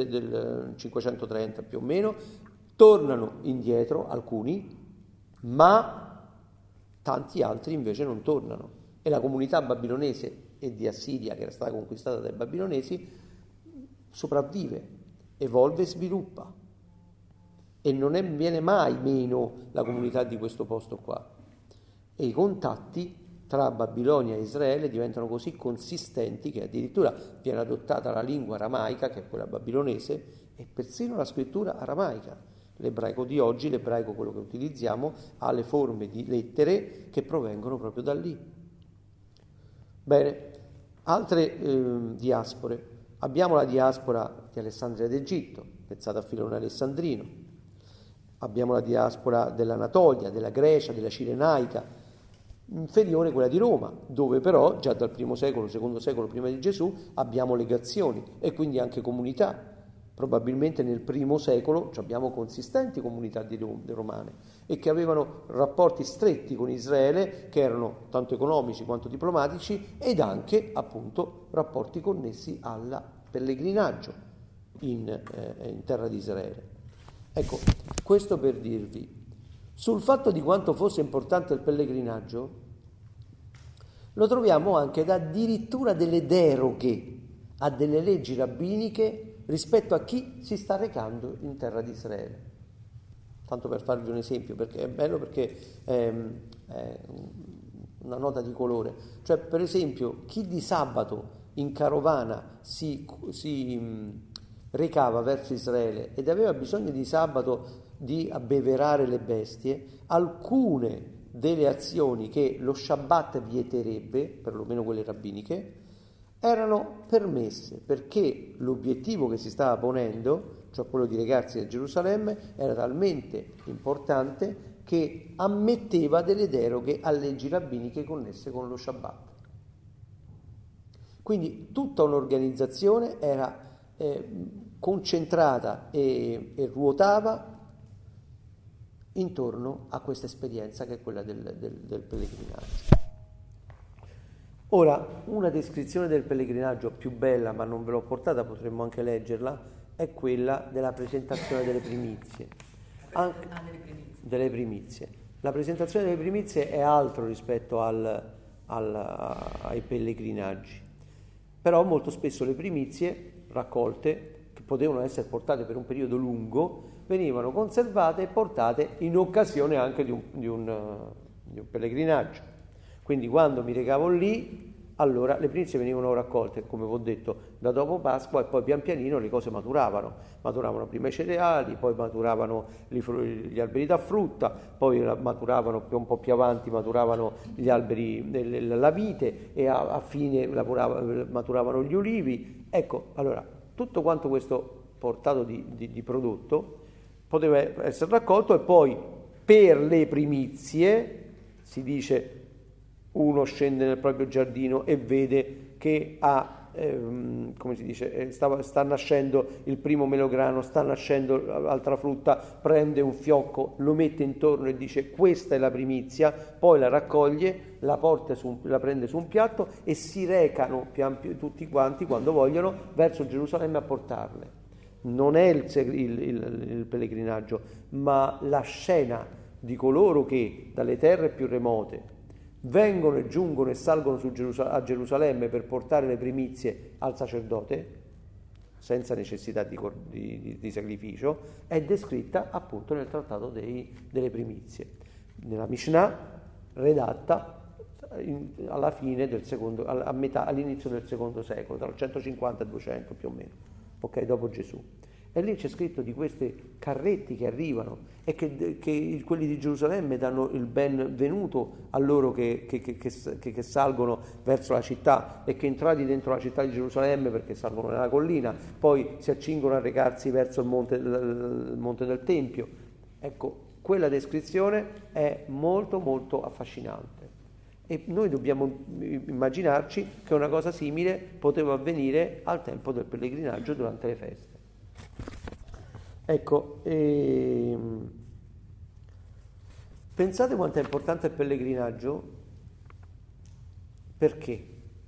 Speaker 2: 530 più o meno, tornano indietro alcuni, ma tanti altri invece non tornano. E la comunità babilonese e di Assiria, che era stata conquistata dai babilonesi, sopravvive, evolve e sviluppa. E non viene mai meno la comunità di questo posto qua. E i contatti tra Babilonia e Israele diventano così consistenti che addirittura viene adottata la lingua aramaica, che è quella babilonese, e persino la scrittura aramaica. L'ebraico di oggi, l'ebraico quello che utilizziamo, ha le forme di lettere che provengono proprio da lì. Bene, altre diaspore. Abbiamo la diaspora di Alessandria d'Egitto, pensate a Filone Alessandrino. Abbiamo la diaspora dell'Anatolia, della Grecia, della Cirenaica, inferiore quella di Roma, dove però già dal primo secolo, secondo secolo prima di Gesù abbiamo legazioni e quindi anche comunità. Probabilmente nel primo secolo abbiamo consistenti comunità di romane e che avevano rapporti stretti con Israele, che erano tanto economici quanto diplomatici, ed anche appunto rapporti connessi al pellegrinaggio in terra di Israele. Ecco, questo per dirvi. Sul fatto di quanto fosse importante il pellegrinaggio, lo troviamo anche da addirittura delle deroghe a delle leggi rabbiniche rispetto a chi si sta recando in terra di Israele. Tanto per farvi un esempio, perché è bello, perché è una nota di colore. Cioè, per esempio, chi di sabato in carovana si recava verso Israele ed aveva bisogno di sabato di abbeverare le bestie, alcune delle azioni che lo Shabbat vieterebbe, perlomeno quelle rabbiniche, erano permesse, perché l'obiettivo che si stava ponendo, cioè quello di recarsi a Gerusalemme, era talmente importante che ammetteva delle deroghe a leggi rabbiniche connesse con lo Shabbat. Quindi tutta un'organizzazione era concentrata e ruotava intorno a questa esperienza che è quella del pellegrinaggio. Ora, una descrizione del pellegrinaggio più bella, ma non ve l'ho portata, potremmo anche leggerla, è quella della presentazione delle primizie. Delle primizie. La presentazione delle primizie è altro rispetto ai pellegrinaggi, però molto spesso le primizie raccolte, che potevano essere portate per un periodo lungo, venivano conservate e portate in occasione anche di un pellegrinaggio. Quindi quando mi recavo lì, allora le primizie venivano raccolte, come vi ho detto, da dopo Pasqua, e poi pian pianino le cose maturavano prima i cereali, poi maturavano gli alberi da frutta, poi maturavano un po' più avanti, maturavano gli alberi, la vite, e a fine maturavano gli ulivi. Ecco, allora, tutto quanto questo portato di prodotto poteva essere raccolto, e poi per le primizie si dice uno scende nel proprio giardino e vede che come si dice, sta nascendo il primo melograno, sta nascendo l'altra frutta, prende un fiocco, lo mette intorno e dice questa è la primizia, poi la raccoglie, la prende su un piatto e si recano tutti quanti, quando vogliono, verso Gerusalemme a portarle. Non è il pellegrinaggio, ma la scena di coloro che dalle terre più remote vengono e giungono e salgono a Gerusalemme per portare le primizie al sacerdote, senza necessità di sacrificio, è descritta appunto nel trattato delle primizie, nella Mishnah, redatta alla fine all'inizio del secondo secolo, tra il 150 e il 200 più o meno, ok, dopo Gesù. E lì c'è scritto di questi carretti che arrivano e che quelli di Gerusalemme danno il benvenuto a loro che salgono verso la città, e che entrati dentro la città di Gerusalemme, perché salgono nella collina, poi si accingono a recarsi verso il monte del Tempio. Ecco, quella descrizione è molto molto affascinante, e noi dobbiamo immaginarci che una cosa simile poteva avvenire al tempo del pellegrinaggio durante le feste. Ecco, pensate quanto è importante il pellegrinaggio. Perché?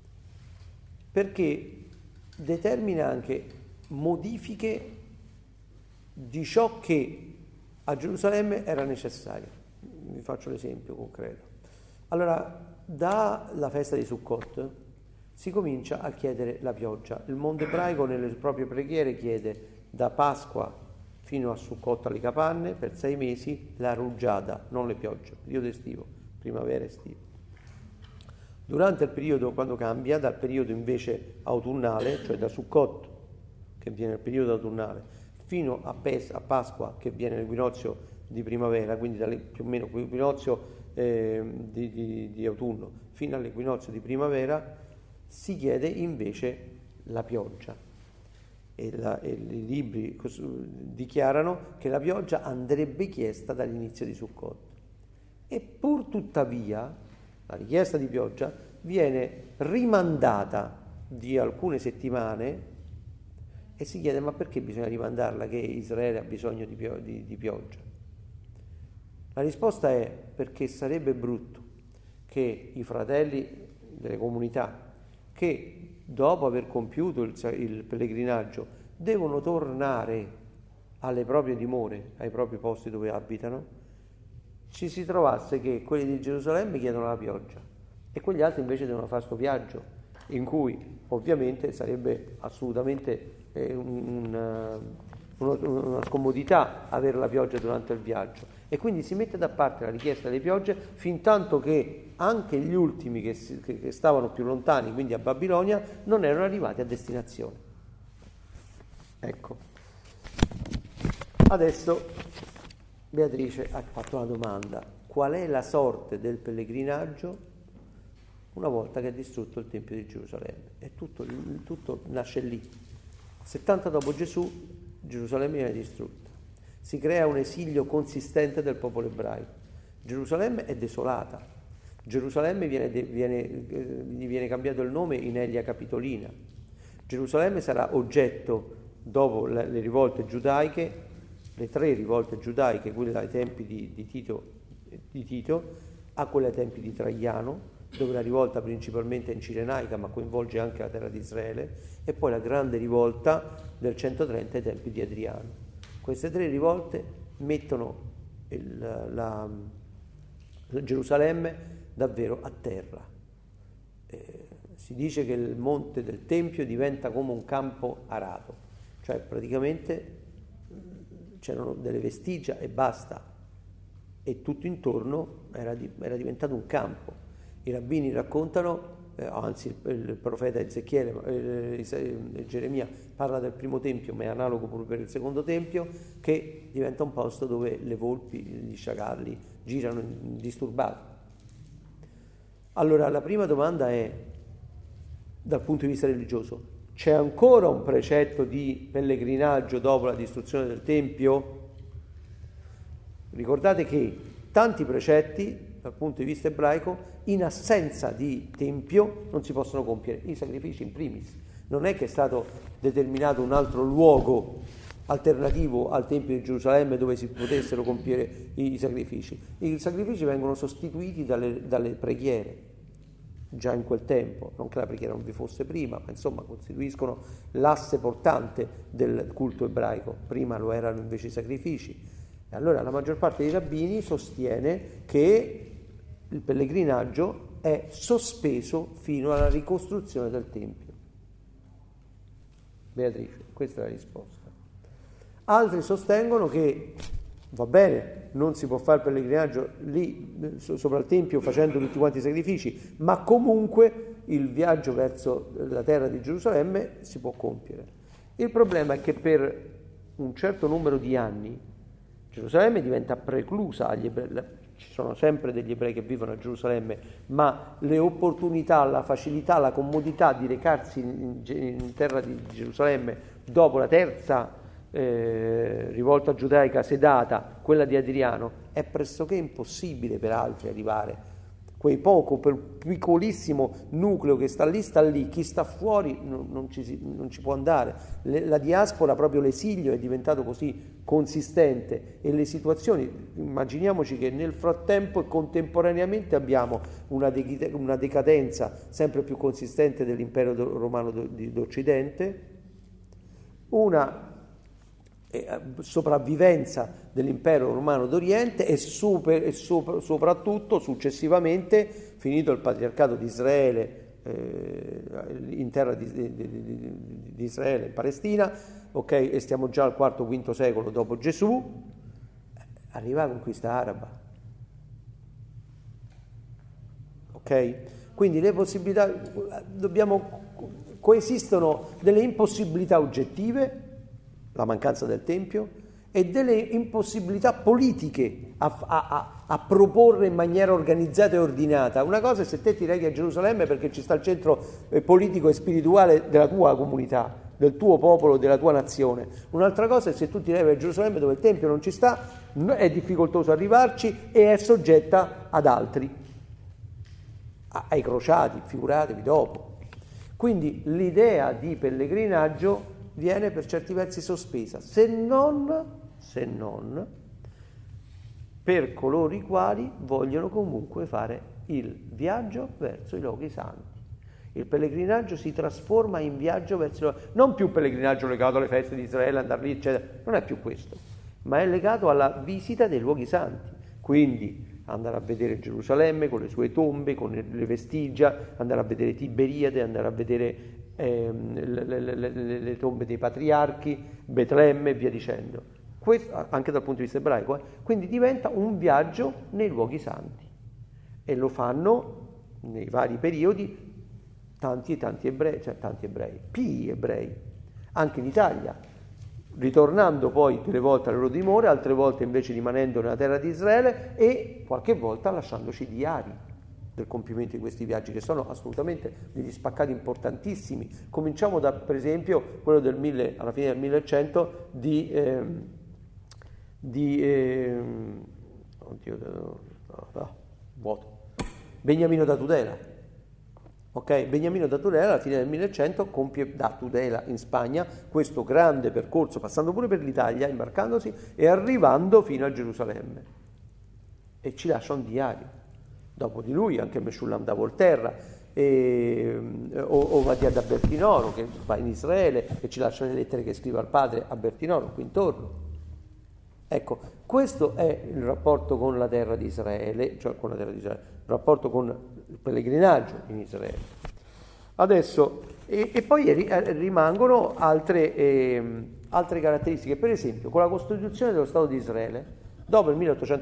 Speaker 2: Perché determina anche modifiche di ciò che a Gerusalemme era necessario. Vi faccio l'esempio concreto. Allora, dalla festa di Sukkot si comincia a chiedere la pioggia. Il mondo ebraico nelle proprie preghiere chiede da Pasqua fino a Sukkot alle capanne, per 6 mesi, la rugiada, non le piogge, periodo estivo, primavera estivo. Durante il periodo, quando cambia, dal periodo invece autunnale, cioè da Sukkot, che viene il periodo autunnale, fino a Pasqua, che viene l'equinozio di primavera, quindi più o meno l'equinozio di autunno fino all'equinozio di primavera, si chiede invece la pioggia. E i libri dichiarano che la pioggia andrebbe chiesta dall'inizio di Sukkot. E pur tuttavia la richiesta di pioggia viene rimandata di alcune settimane, e si chiede: ma perché bisogna rimandarla, che Israele ha bisogno di pioggia? La risposta è: perché sarebbe brutto che i fratelli delle comunità, che dopo aver compiuto il pellegrinaggio devono tornare alle proprie dimore, ai propri posti dove abitano, ci si trovasse che quelli di Gerusalemme chiedono la pioggia e quegli altri invece devono fare questo viaggio, in cui ovviamente sarebbe assolutamente una scomodità avere la pioggia durante il viaggio, e quindi si mette da parte la richiesta delle piogge fin tanto che anche gli ultimi che stavano più lontani, quindi a Babilonia, non erano arrivati a destinazione. Ecco, adesso Beatrice ha fatto una domanda: qual è la sorte del pellegrinaggio una volta che è distrutto il Tempio di Gerusalemme? E tutto nasce lì. 70 dopo Gesù Gerusalemme viene distrutta, si crea un esilio consistente del popolo ebraico, Gerusalemme è desolata, Gerusalemme gli viene cambiato il nome in Elia Capitolina, Gerusalemme sarà oggetto, dopo le rivolte giudaiche, le 3 rivolte giudaiche, quelle ai tempi di Tito, a quelle ai tempi di Traiano, dove la rivolta principalmente è in Cirenaica ma coinvolge anche la terra di Israele, e poi la grande rivolta del 130 ai tempi di Adriano. Queste 3 rivolte mettono Gerusalemme davvero a terra. Si dice che il monte del Tempio diventa come un campo arato, cioè praticamente c'erano delle vestigia e basta, e tutto intorno era diventato un campo. I rabbini raccontano, anzi il profeta Ezechiele, Geremia parla del primo tempio, ma è analogo pure per il secondo tempio, che diventa un posto dove le volpi, gli sciacalli girano indisturbati. Allora la prima domanda è, dal punto di vista religioso, c'è ancora un precetto di pellegrinaggio dopo la distruzione del Tempio? Ricordate che tanti precetti, dal punto di vista ebraico, in assenza di Tempio non si possono compiere, i sacrifici in primis. Non è che è stato determinato un altro luogo alternativo al Tempio di Gerusalemme dove si potessero compiere i sacrifici. I sacrifici vengono sostituiti dalle preghiere, già in quel tempo, non che la preghiera non vi fosse prima, ma insomma costituiscono l'asse portante del culto ebraico. Prima lo erano invece i sacrifici. E allora la maggior parte dei rabbini sostiene che il pellegrinaggio è sospeso fino alla ricostruzione del Tempio. Beatrice, questa è la risposta. Altri sostengono che va bene, non si può fare il pellegrinaggio lì sopra il Tempio facendo tutti quanti i sacrifici, ma comunque il viaggio verso la terra di Gerusalemme si può compiere. Il problema è che per un certo numero di anni Gerusalemme diventa preclusa agli ebrei. Ci sono sempre degli ebrei che vivono a Gerusalemme, ma le opportunità, la facilità, la comodità di recarsi in terra di Gerusalemme dopo la terza rivolta giudaica sedata, quella di Adriano, è pressoché impossibile per altri arrivare. Quel piccolissimo nucleo che sta lì, chi sta fuori non ci può andare. La diaspora, proprio l'esilio, è diventato così consistente, e le situazioni, immaginiamoci che nel frattempo e contemporaneamente abbiamo una decadenza sempre più consistente dell'impero romano d'Occidente, una sopravvivenza dell'impero romano d'Oriente e soprattutto successivamente, finito il patriarcato di Israele in terra di Israele, in Palestina, ok, e stiamo già al IV-V secolo dopo Gesù, arriva la conquista araba, ok? Quindi le possibilità, coesistono delle impossibilità oggettive, la mancanza del Tempio, e delle impossibilità politiche a proporre in maniera organizzata e ordinata. Una cosa è se te ti rechi a Gerusalemme perché ci sta il centro politico e spirituale della tua comunità, del tuo popolo, della tua nazione. Un'altra cosa è se tu ti rechi a Gerusalemme dove il Tempio non ci sta, è difficoltoso arrivarci e è soggetta ad altri, ai crociati, figuratevi dopo. Quindi l'idea di pellegrinaggio viene per certi versi sospesa, se non per coloro i quali vogliono comunque fare il viaggio verso i luoghi santi. Il pellegrinaggio si trasforma in viaggio verso, non più pellegrinaggio legato alle feste di Israele, andare lì, eccetera, non è più questo, ma è legato alla visita dei luoghi santi. Quindi andare a vedere Gerusalemme con le sue tombe, con le vestigia, andare a vedere Tiberiade, andare a vedere le tombe dei patriarchi, Betlemme e via dicendo. Questo anche dal punto di vista ebraico. Quindi diventa un viaggio nei luoghi santi e lo fanno nei vari periodi tanti ebrei, pii ebrei, anche in Italia, ritornando poi delle volte alle loro dimore, altre volte invece rimanendo nella terra di Israele e qualche volta lasciandoci diari del compimento di questi viaggi, che sono assolutamente degli spaccati importantissimi. Cominciamo da, per esempio, quello alla fine del 1100 Beniamino da Tudela. Ok, Beniamino da Tudela alla fine del 1100 compie da Tudela in Spagna questo grande percorso, passando pure per l'Italia, imbarcandosi e arrivando fino a Gerusalemme. E ci lascia un diario. Dopo di lui anche Meshulam da Volterra, o Mattia da Bertinoro che va in Israele e ci lascia le lettere che scrive al padre a Bertinoro qui intorno. Ecco, questo è il rapporto con la terra di Israele, cioè con la terra di Israele, il rapporto con il pellegrinaggio in Israele. Adesso, e poi rimangono altre caratteristiche. Per esempio, con la costituzione dello Stato di Israele, dopo il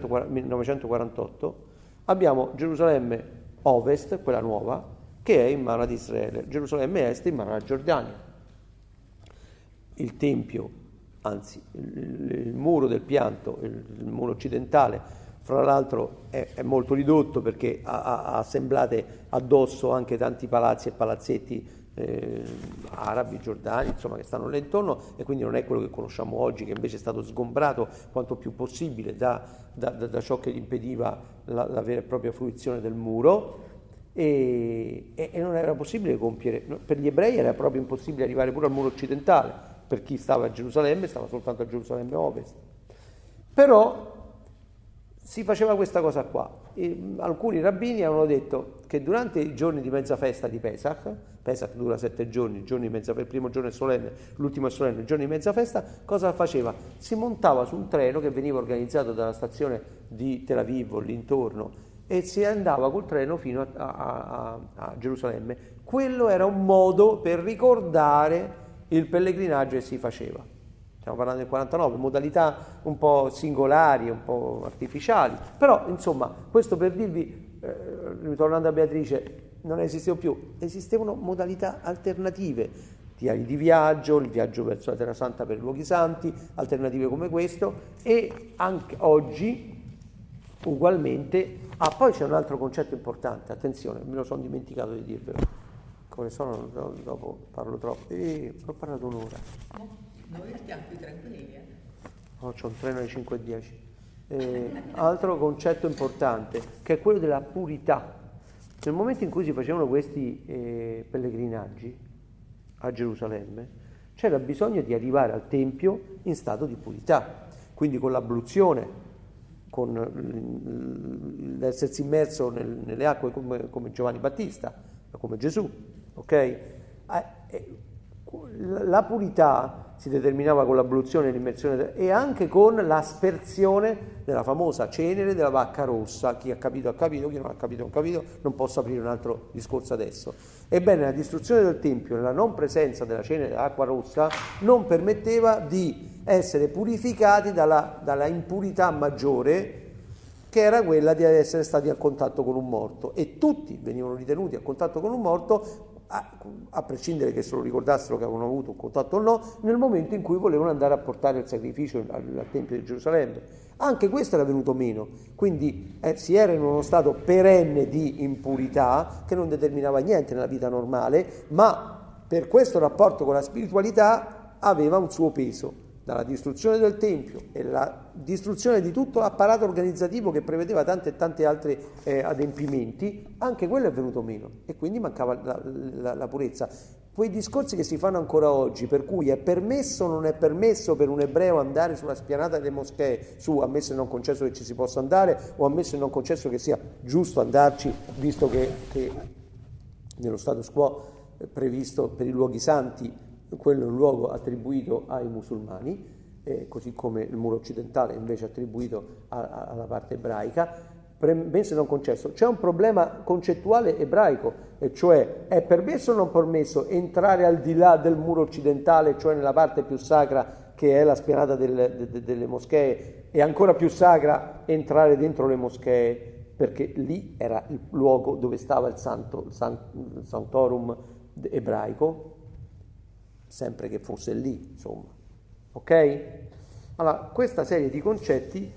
Speaker 2: 1948, abbiamo Gerusalemme Ovest, quella nuova, che è in mano ad Israele, Gerusalemme Est in mano alla Giordania. Il Tempio, anzi il muro del pianto, il muro occidentale, fra l'altro è molto ridotto perché ha assemblate addosso anche tanti palazzi e palazzetti arabi, giordani, insomma, che stanno là intorno, e quindi non è quello che conosciamo oggi, che invece è stato sgombrato quanto più possibile da ciò che gli impediva la vera e propria fruizione del muro, e non era possibile compiere, per gli ebrei era proprio impossibile arrivare pure al muro occidentale, per chi stava a Gerusalemme stava soltanto a Gerusalemme Ovest. Però si faceva questa cosa qua. Alcuni rabbini avevano detto che durante i giorni di mezza festa di Pesach dura 7 giorni, il primo giorno è solenne, l'ultimo è solenne, il giorno di mezza festa, cosa faceva? Si montava su un treno che veniva organizzato dalla stazione di Tel Aviv o l'intorno e si andava col treno fino a Gerusalemme. Quello era un modo per ricordare il pellegrinaggio che si faceva. Stiamo parlando del 49, modalità un po' singolari, un po' artificiali, però insomma, questo per dirvi, ritornando a Beatrice, non esistevano più, esistevano modalità alternative, diari di viaggio, il viaggio verso la Terra Santa per i luoghi santi, alternative come questo, e anche oggi ugualmente. Poi c'è un altro concetto importante, attenzione, me lo sono dimenticato di dirvelo, come sono, dopo parlo troppo, ho parlato un'ora.
Speaker 5: Noi stiamo qui tranquilli.
Speaker 2: C'ho un treno alle 5:10. Altro concetto importante, che è quello della purità. Nel momento in cui si facevano questi pellegrinaggi a Gerusalemme, c'era bisogno di arrivare al Tempio in stato di purità, quindi con l'abluzione, con l'essersi immerso nelle acque come Giovanni Battista, come Gesù, ok? La purità si determinava con l'abluzione e l'immersione e anche con l'aspersione della famosa cenere della vacca rossa. Chi ha capito ha capito, chi non ha capito non ha capito, non posso aprire un altro discorso adesso. Ebbene, la distruzione del Tempio, la non presenza della cenere dell'acqua rossa non permetteva di essere purificati dalla impurità maggiore, che era quella di essere stati a contatto con un morto, e tutti venivano ritenuti a contatto con un morto, a prescindere che se lo ricordassero che avevano avuto un contatto o no, nel momento in cui volevano andare a portare il sacrificio al Tempio di Gerusalemme. Anche questo era venuto meno, quindi si era in uno stato perenne di impurità che non determinava niente nella vita normale, ma per questo rapporto con la spiritualità aveva un suo peso. Dalla distruzione del Tempio e la distruzione di tutto l'apparato organizzativo che prevedeva tanti altri adempimenti, anche quello è venuto meno e quindi mancava la purezza. Quei discorsi che si fanno ancora oggi, per cui è permesso o non è permesso per un ebreo andare sulla spianata delle moschee, ammesso e non concesso che ci si possa andare, o ammesso e non concesso che sia giusto andarci, visto che nello status quo previsto per i luoghi santi, quello è un luogo attribuito ai musulmani, così come il muro occidentale invece attribuito alla parte ebraica, permesso e non concesso. C'è un problema concettuale ebraico, e cioè è permesso o non permesso entrare al di là del muro occidentale, cioè nella parte più sacra che è la spianata delle moschee, e ancora più sacra entrare dentro le moschee, perché lì era il luogo dove stava il Sanctorum ebraico, sempre che fosse lì, insomma. Ok? Allora, questa serie di concetti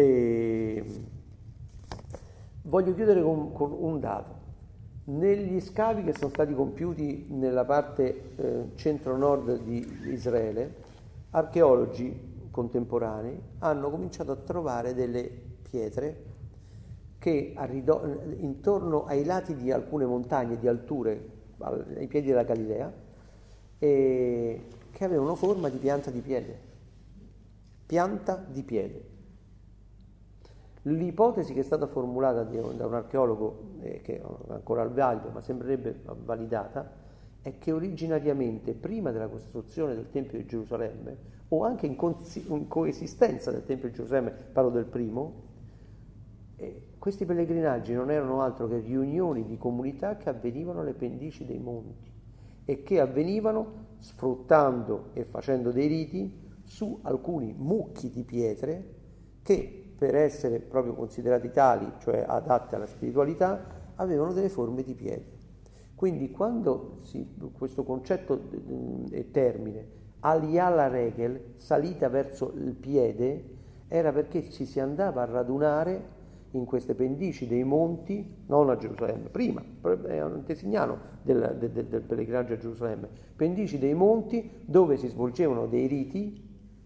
Speaker 2: voglio chiudere con un dato. Negli scavi che sono stati compiuti nella parte centro-nord di Israele, archeologi contemporanei hanno cominciato a trovare delle pietre che intorno ai lati di alcune montagne di alture, ai piedi della Galilea, che avevano forma di pianta di piede. Pianta di piede. L'ipotesi che è stata formulata da un archeologo, che è ancora al vaglio, ma sembrerebbe validata, è che originariamente, prima della costruzione del Tempio di Gerusalemme, o anche in coesistenza del Tempio di Gerusalemme, parlo del primo, questi pellegrinaggi non erano altro che riunioni di comunità che avvenivano alle pendici dei monti e che avvenivano sfruttando e facendo dei riti su alcuni mucchi di pietre che, per essere proprio considerati tali, cioè adatte alla spiritualità, avevano delle forme di piede. Quindi quando questo concetto è termine, aliyah regel, salita verso il piede, era perché ci si andava a radunare in queste pendici dei monti, non a Gerusalemme, prima, è un antesignano del pellegrinaggio a Gerusalemme, pendici dei monti dove si svolgevano dei riti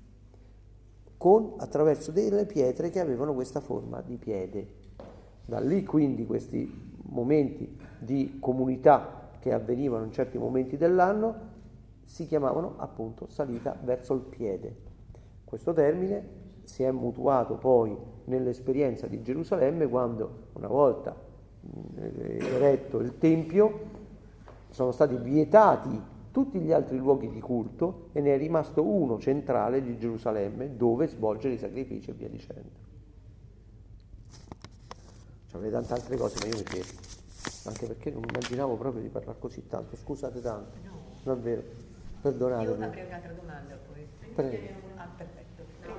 Speaker 2: attraverso delle pietre che avevano questa forma di piede. Da lì quindi questi momenti di comunità che avvenivano in certi momenti dell'anno si chiamavano appunto salita verso il piede. Questo termine si è mutuato poi nell'esperienza di Gerusalemme, quando una volta eretto il Tempio sono stati vietati tutti gli altri luoghi di culto e ne è rimasto uno centrale di Gerusalemme dove svolgere i sacrifici e via dicendo. Avrei tante altre cose, ma io mi fermo, anche perché non immaginavo proprio di parlare così tanto. Scusate tanto,
Speaker 5: No.
Speaker 2: davvero, perdonatemi.
Speaker 5: Io avrei un'altra domanda poi.
Speaker 2: Prego.
Speaker 5: Ah, perfetto.
Speaker 4: No,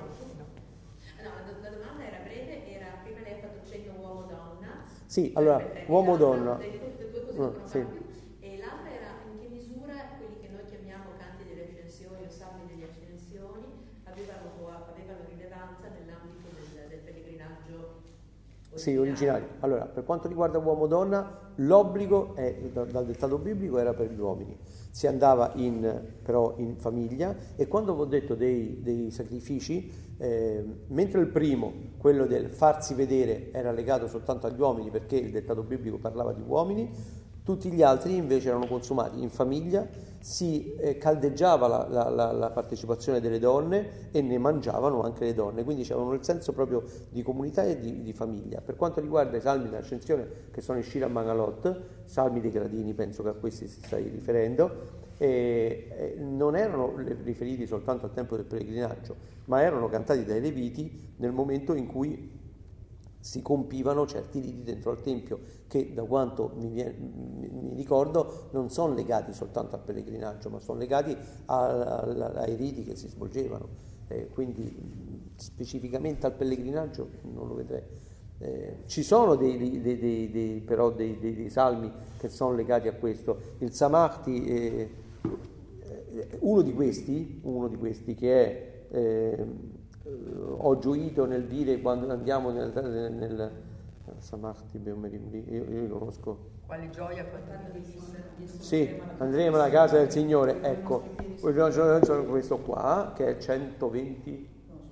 Speaker 4: la domanda era breve, prima lei ha fatto cenno uomo-donna.
Speaker 2: Sì, allora, uomo-donna.
Speaker 4: Le due cose non
Speaker 2: Sì.
Speaker 4: più. E l'altra era in che misura quelli che noi chiamiamo canti delle ascensioni o salmi delle ascensioni avevano rilevanza nell'ambito del pellegrinaggio originario.
Speaker 2: Sì, originario. Allora, per quanto riguarda uomo-donna, l'obbligo dal dettato biblico era per gli uomini. Si andava però in famiglia, e quando ho detto dei sacrifici, mentre il primo, quello del farsi vedere, era legato soltanto agli uomini perché il dettato biblico parlava di uomini, tutti gli altri invece erano consumati in famiglia, si caldeggiava la partecipazione delle donne e ne mangiavano anche le donne, quindi c'erano il senso proprio di comunità e di famiglia. Per quanto riguarda i salmi dell'ascensione, che sono i Shir Mangalot, salmi dei gradini, penso che a questi si stai riferendo, non erano riferiti soltanto al tempo del pellegrinaggio, ma erano cantati dai Leviti nel momento in cui si compivano certi riti dentro al Tempio, che da quanto mi ricordo non sono legati soltanto al pellegrinaggio, ma sono legati ai riti che si svolgevano, quindi specificamente al pellegrinaggio non lo vedrei. Ci sono però dei salmi che sono legati a questo. Il Samachti, uno di questi che è ho gioito nel dire quando andiamo nel Samachti, io li conosco.
Speaker 5: Quale gioia
Speaker 2: Sì, andremo alla casa del Signore, ecco, questo qua che è 120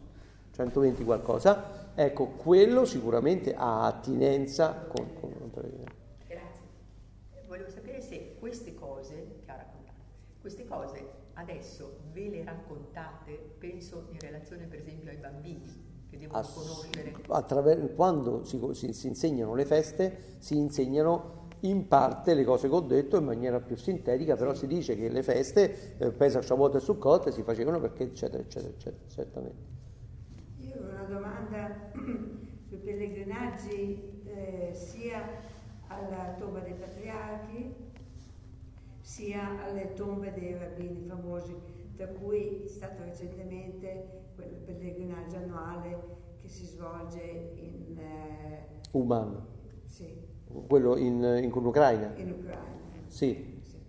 Speaker 2: qualcosa, ecco, quello sicuramente ha attinenza con
Speaker 5: Grazie. Volevo sapere se queste cose che ha raccontato, queste cose adesso ve le raccontate, penso in relazione per esempio ai bambini che devono conoscere.
Speaker 2: Quando si insegnano le feste, si insegnano in parte le cose che ho detto in maniera più sintetica, però si dice che le feste, Pesach, Shavuot e Sukkot, si facevano perché eccetera, eccetera, eccetera, certamente.
Speaker 6: Io ho una domanda sui pellegrinaggi, sia alla tomba dei patriarchi, sia alle tombe dei rabbini famosi, tra cui è stato recentemente quel pellegrinaggio annuale che si svolge in
Speaker 2: Uman,
Speaker 6: sì,
Speaker 2: quello in Ucraina.
Speaker 6: in Ucraina.
Speaker 2: Sì.
Speaker 6: Sì.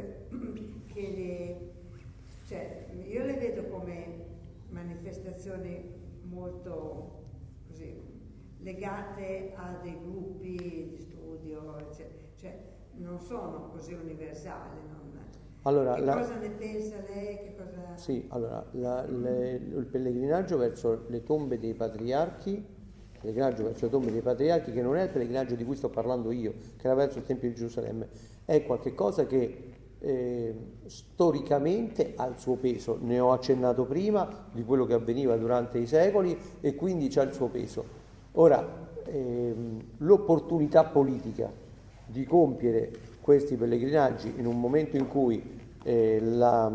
Speaker 6: Cioè, io le vedo come manifestazioni molto così, legate a dei gruppi di studio, cioè non sono così universali.
Speaker 2: Allora,
Speaker 6: cosa ne pensa lei?
Speaker 2: Sì, allora, il pellegrinaggio verso le tombe dei patriarchi, che non è il pellegrinaggio di cui sto parlando io, che era verso il Tempio di Gerusalemme, è qualcosa che storicamente ha il suo peso. Ne ho accennato prima di quello che avveniva durante i secoli e quindi c'ha il suo peso. Ora, l'opportunità politica di compiere questi pellegrinaggi in un momento in cui le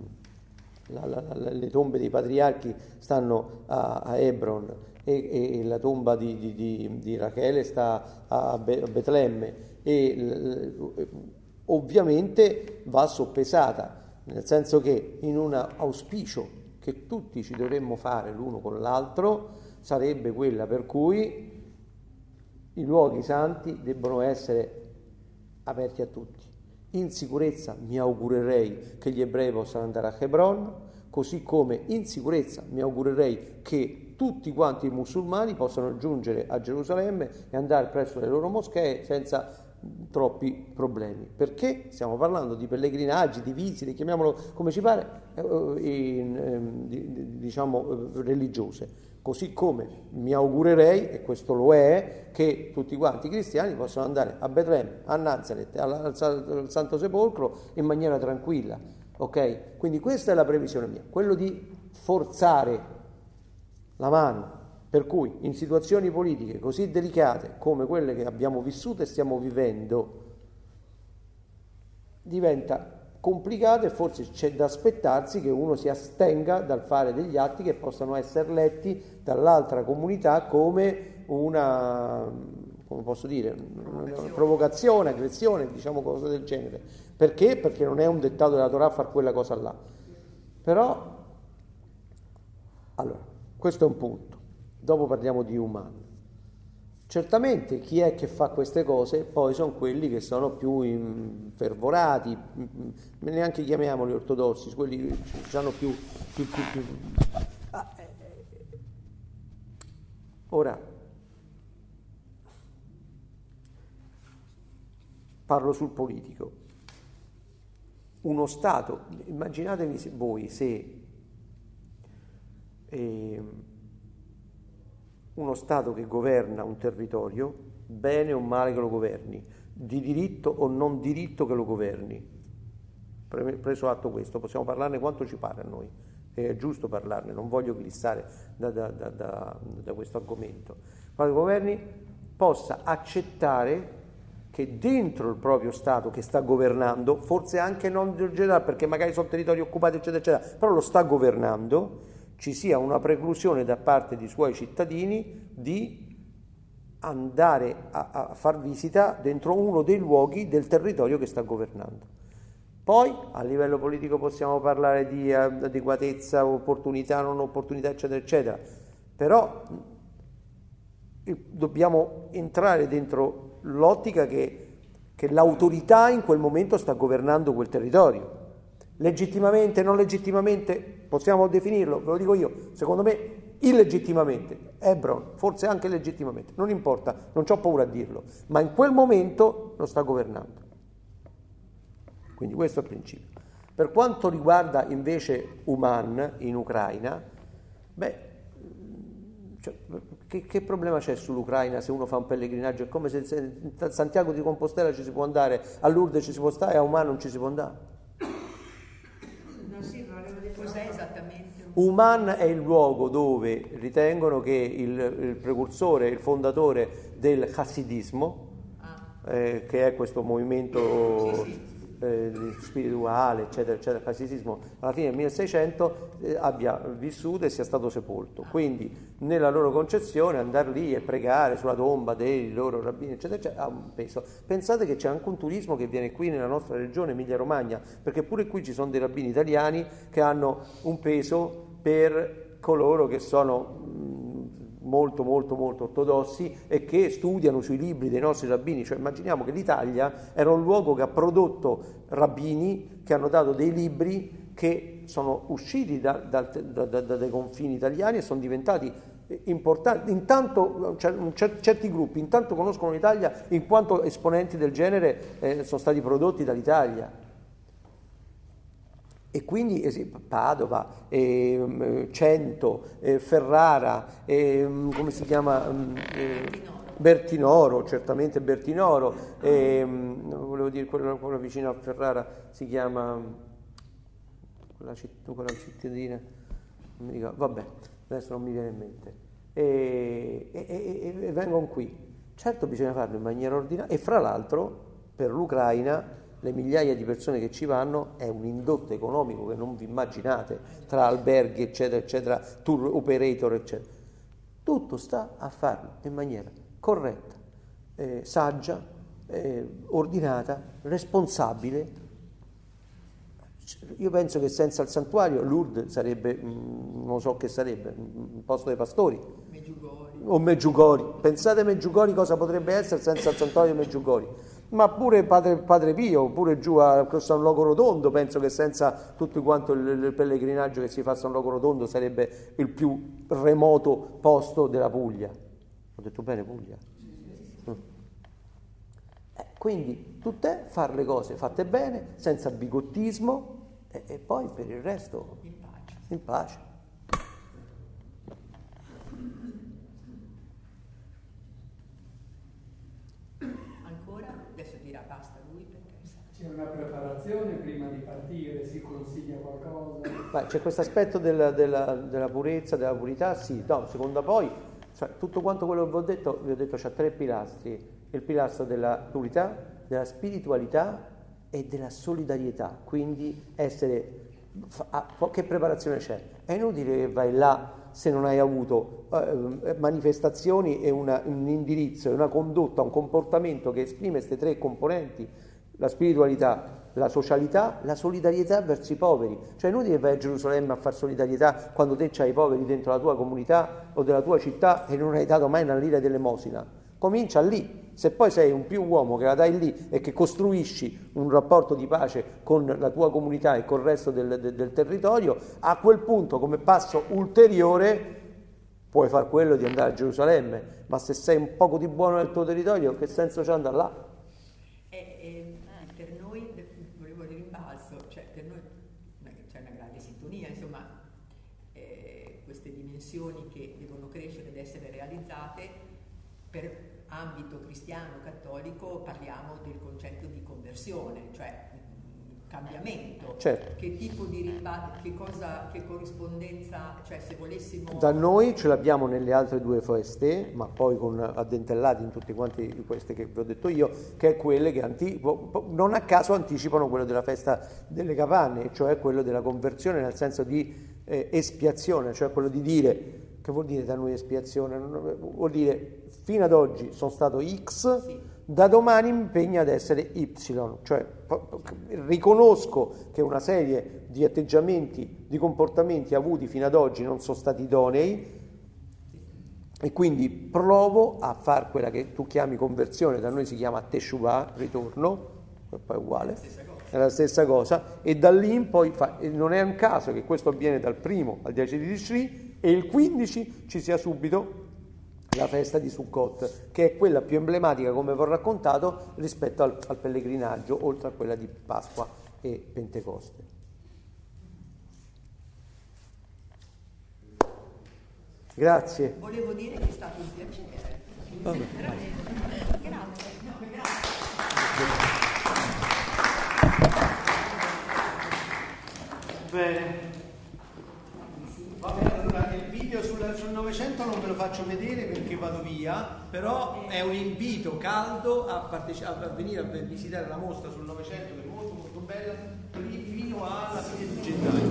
Speaker 2: tombe dei patriarchi stanno a Hebron e la tomba di Rachele sta a Betlemme e ovviamente va soppesata, nel senso che in un auspicio che tutti ci dovremmo fare l'uno con l'altro sarebbe quella per cui i luoghi santi debbono essere aperti a tutti. In sicurezza mi augurerei che gli ebrei possano andare a Hebron, così come in sicurezza mi augurerei che tutti quanti i musulmani possano giungere a Gerusalemme e andare presso le loro moschee senza troppi problemi, perché stiamo parlando di pellegrinaggi, di visite, chiamiamolo come ci pare, religiose. Così come mi augurerei, e questo lo è, che tutti quanti i cristiani possano andare a Betlemme, a Nazareth, al Santo Sepolcro in maniera tranquilla, ok? Quindi questa è la previsione mia, quello di forzare la mano, per cui in situazioni politiche così delicate come quelle che abbiamo vissuto e stiamo vivendo diventa complicato e forse c'è da aspettarsi che uno si astenga dal fare degli atti che possano essere letti dall'altra comunità come una provocazione, aggressione, diciamo cose del genere. Perché? Perché non è un dettato della Torah far quella cosa là. Però, allora, questo è un punto. Dopo parliamo di umano. Certamente chi è che fa queste cose poi sono quelli che sono più infervorati, neanche chiamiamoli ortodossi, quelli che hanno più. Ora, parlo sul politico. Uno Stato, immaginatevi voi se uno Stato che governa un territorio, bene o male che lo governi, di diritto o non diritto che lo governi. Preso atto questo, possiamo parlarne quanto ci pare a noi, è giusto parlarne, non voglio glissare da questo argomento. Ma il governi possa accettare che dentro il proprio Stato che sta governando, forse anche non in generale, perché magari sono territori occupati, eccetera, eccetera, però lo sta governando, ci sia una preclusione da parte dei suoi cittadini di andare a far visita dentro uno dei luoghi del territorio che sta governando. Poi a livello politico possiamo parlare di adeguatezza, opportunità, non opportunità, eccetera, eccetera, però dobbiamo entrare dentro l'ottica che l'autorità in quel momento sta governando quel territorio. Legittimamente, non legittimamente, possiamo definirlo, ve lo dico io, secondo me illegittimamente, Hebron, forse anche legittimamente, non importa, non c'ho paura a dirlo, ma in quel momento lo sta governando. Quindi questo è il principio. Per quanto riguarda invece Uman in Ucraina, che problema c'è sull'Ucraina se uno fa un pellegrinaggio? È come se a Santiago di Compostela ci si può andare, a Lourdes ci si può stare e a Uman non ci si può andare.
Speaker 5: Cos'è esattamente?
Speaker 2: Uman è il luogo dove ritengono che il precursore, il fondatore del Hassidismo, che è questo movimento spirituale, eccetera, eccetera, il classicismo alla fine del 1600 abbia vissuto e sia stato sepolto. Quindi nella loro concezione andare lì e pregare sulla tomba dei loro rabbini, eccetera, eccetera, ha un peso. Pensate che c'è anche un turismo che viene qui nella nostra regione Emilia-Romagna, perché pure qui ci sono dei rabbini italiani che hanno un peso per coloro che sono molto molto molto ortodossi e che studiano sui libri dei nostri rabbini. Cioè immaginiamo che l'Italia era un luogo che ha prodotto rabbini che hanno dato dei libri che sono usciti dai confini italiani e sono diventati importanti. Intanto certi gruppi intanto conoscono l'Italia in quanto esponenti del genere sono stati prodotti dall'Italia. E quindi Padova, Cento, Ferrara, come si chiama? Bertinoro, certamente Bertinoro, volevo dire quella vicino a Ferrara si chiama quella cittadina, non mi ricordo, vabbè, adesso non mi viene in mente. E vengono qui. Certo bisogna farlo in maniera ordinata e fra l'altro per l'Ucraina le migliaia di persone che ci vanno è un indotto economico che non vi immaginate, tra alberghi eccetera eccetera, tour operator eccetera. Tutto sta a farlo in maniera corretta, saggia, ordinata, responsabile. Io penso che senza il santuario Lourdes sarebbe, non so che sarebbe, un posto dei pastori. O Meggiugori. Pensate Meggiugori cosa potrebbe essere senza il santuario di Meggiugori. Ma pure Padre Pio, pure giù a San Loco Rotondo, penso che senza tutto quanto il pellegrinaggio che si fa a San Loco Rotondo sarebbe il più remoto posto della Puglia. Ho detto bene Puglia? Quindi tutt'è fare le cose fatte bene, senza bigottismo e poi per il resto in pace.
Speaker 7: C'è una preparazione prima di partire, si consiglia qualcosa?
Speaker 2: Beh, c'è questo aspetto della purezza, della purità, sì, no, secondo poi, cioè, tutto quanto quello che vi ho detto c'ha 3 pilastri, il pilastro della purità, della spiritualità e della solidarietà, quindi essere, che preparazione c'è? È inutile che vai là se non hai avuto manifestazioni e un indirizzo, una condotta, un comportamento che esprime queste 3 componenti, la spiritualità, la socialità, la solidarietà verso i poveri. Cioè è inutile vai a Gerusalemme a fare solidarietà quando te c'hai i poveri dentro la tua comunità o della tua città e non hai dato mai una lira dell'elemosina. Comincia lì. Se poi sei un più uomo che la dai lì e che costruisci un rapporto di pace con la tua comunità e col resto del territorio, a quel punto come passo ulteriore puoi far quello di andare a Gerusalemme. Ma se sei un poco di buono nel tuo territorio, che senso c'è andare là?
Speaker 5: Per noi, volevo dire in basso, cioè per noi c'è una grande sintonia, insomma, queste dimensioni che devono crescere ed essere realizzate per ambito cristiano, cattolico, parliamo del concetto di conversione, cioè cambiamento.
Speaker 2: Certo.
Speaker 5: Che tipo di che corrispondenza, cioè se volessimo...
Speaker 2: Da noi ce l'abbiamo nelle altre 2 feste, ma poi con addentellati in tutti quanti queste che vi ho detto io, che è quelle che non a caso anticipano quello della festa delle capanne, cioè quello della conversione nel senso di espiazione, cioè quello di dire, che vuol dire da noi espiazione? Vuol dire fino ad oggi sono stato X, sì. Da domani mi impegno ad essere Y, cioè riconosco che una serie di atteggiamenti, di comportamenti avuti fino ad oggi non sono stati idonei e quindi provo a fare quella che tu chiami conversione, da noi si chiama Teshuvah, ritorno, poi è uguale, è la stessa cosa, e da lì in poi non è un caso che questo avviene dal 1° al 10 di Tishri e il 15 ci sia subito la festa di Sukkot, che è quella più emblematica, come vi ho raccontato, rispetto al pellegrinaggio, oltre a quella di Pasqua e Pentecoste. Grazie.
Speaker 5: Volevo dire che è stato un piacere.
Speaker 2: Vabbè.
Speaker 5: Grazie.
Speaker 2: Bene. Va bene, allora il video sul Novecento non ve lo faccio. faccio vedere perché vado via, però è un invito caldo a venire a visitare la mostra sul Novecento, che è molto molto bella, fino alla fine di gennaio.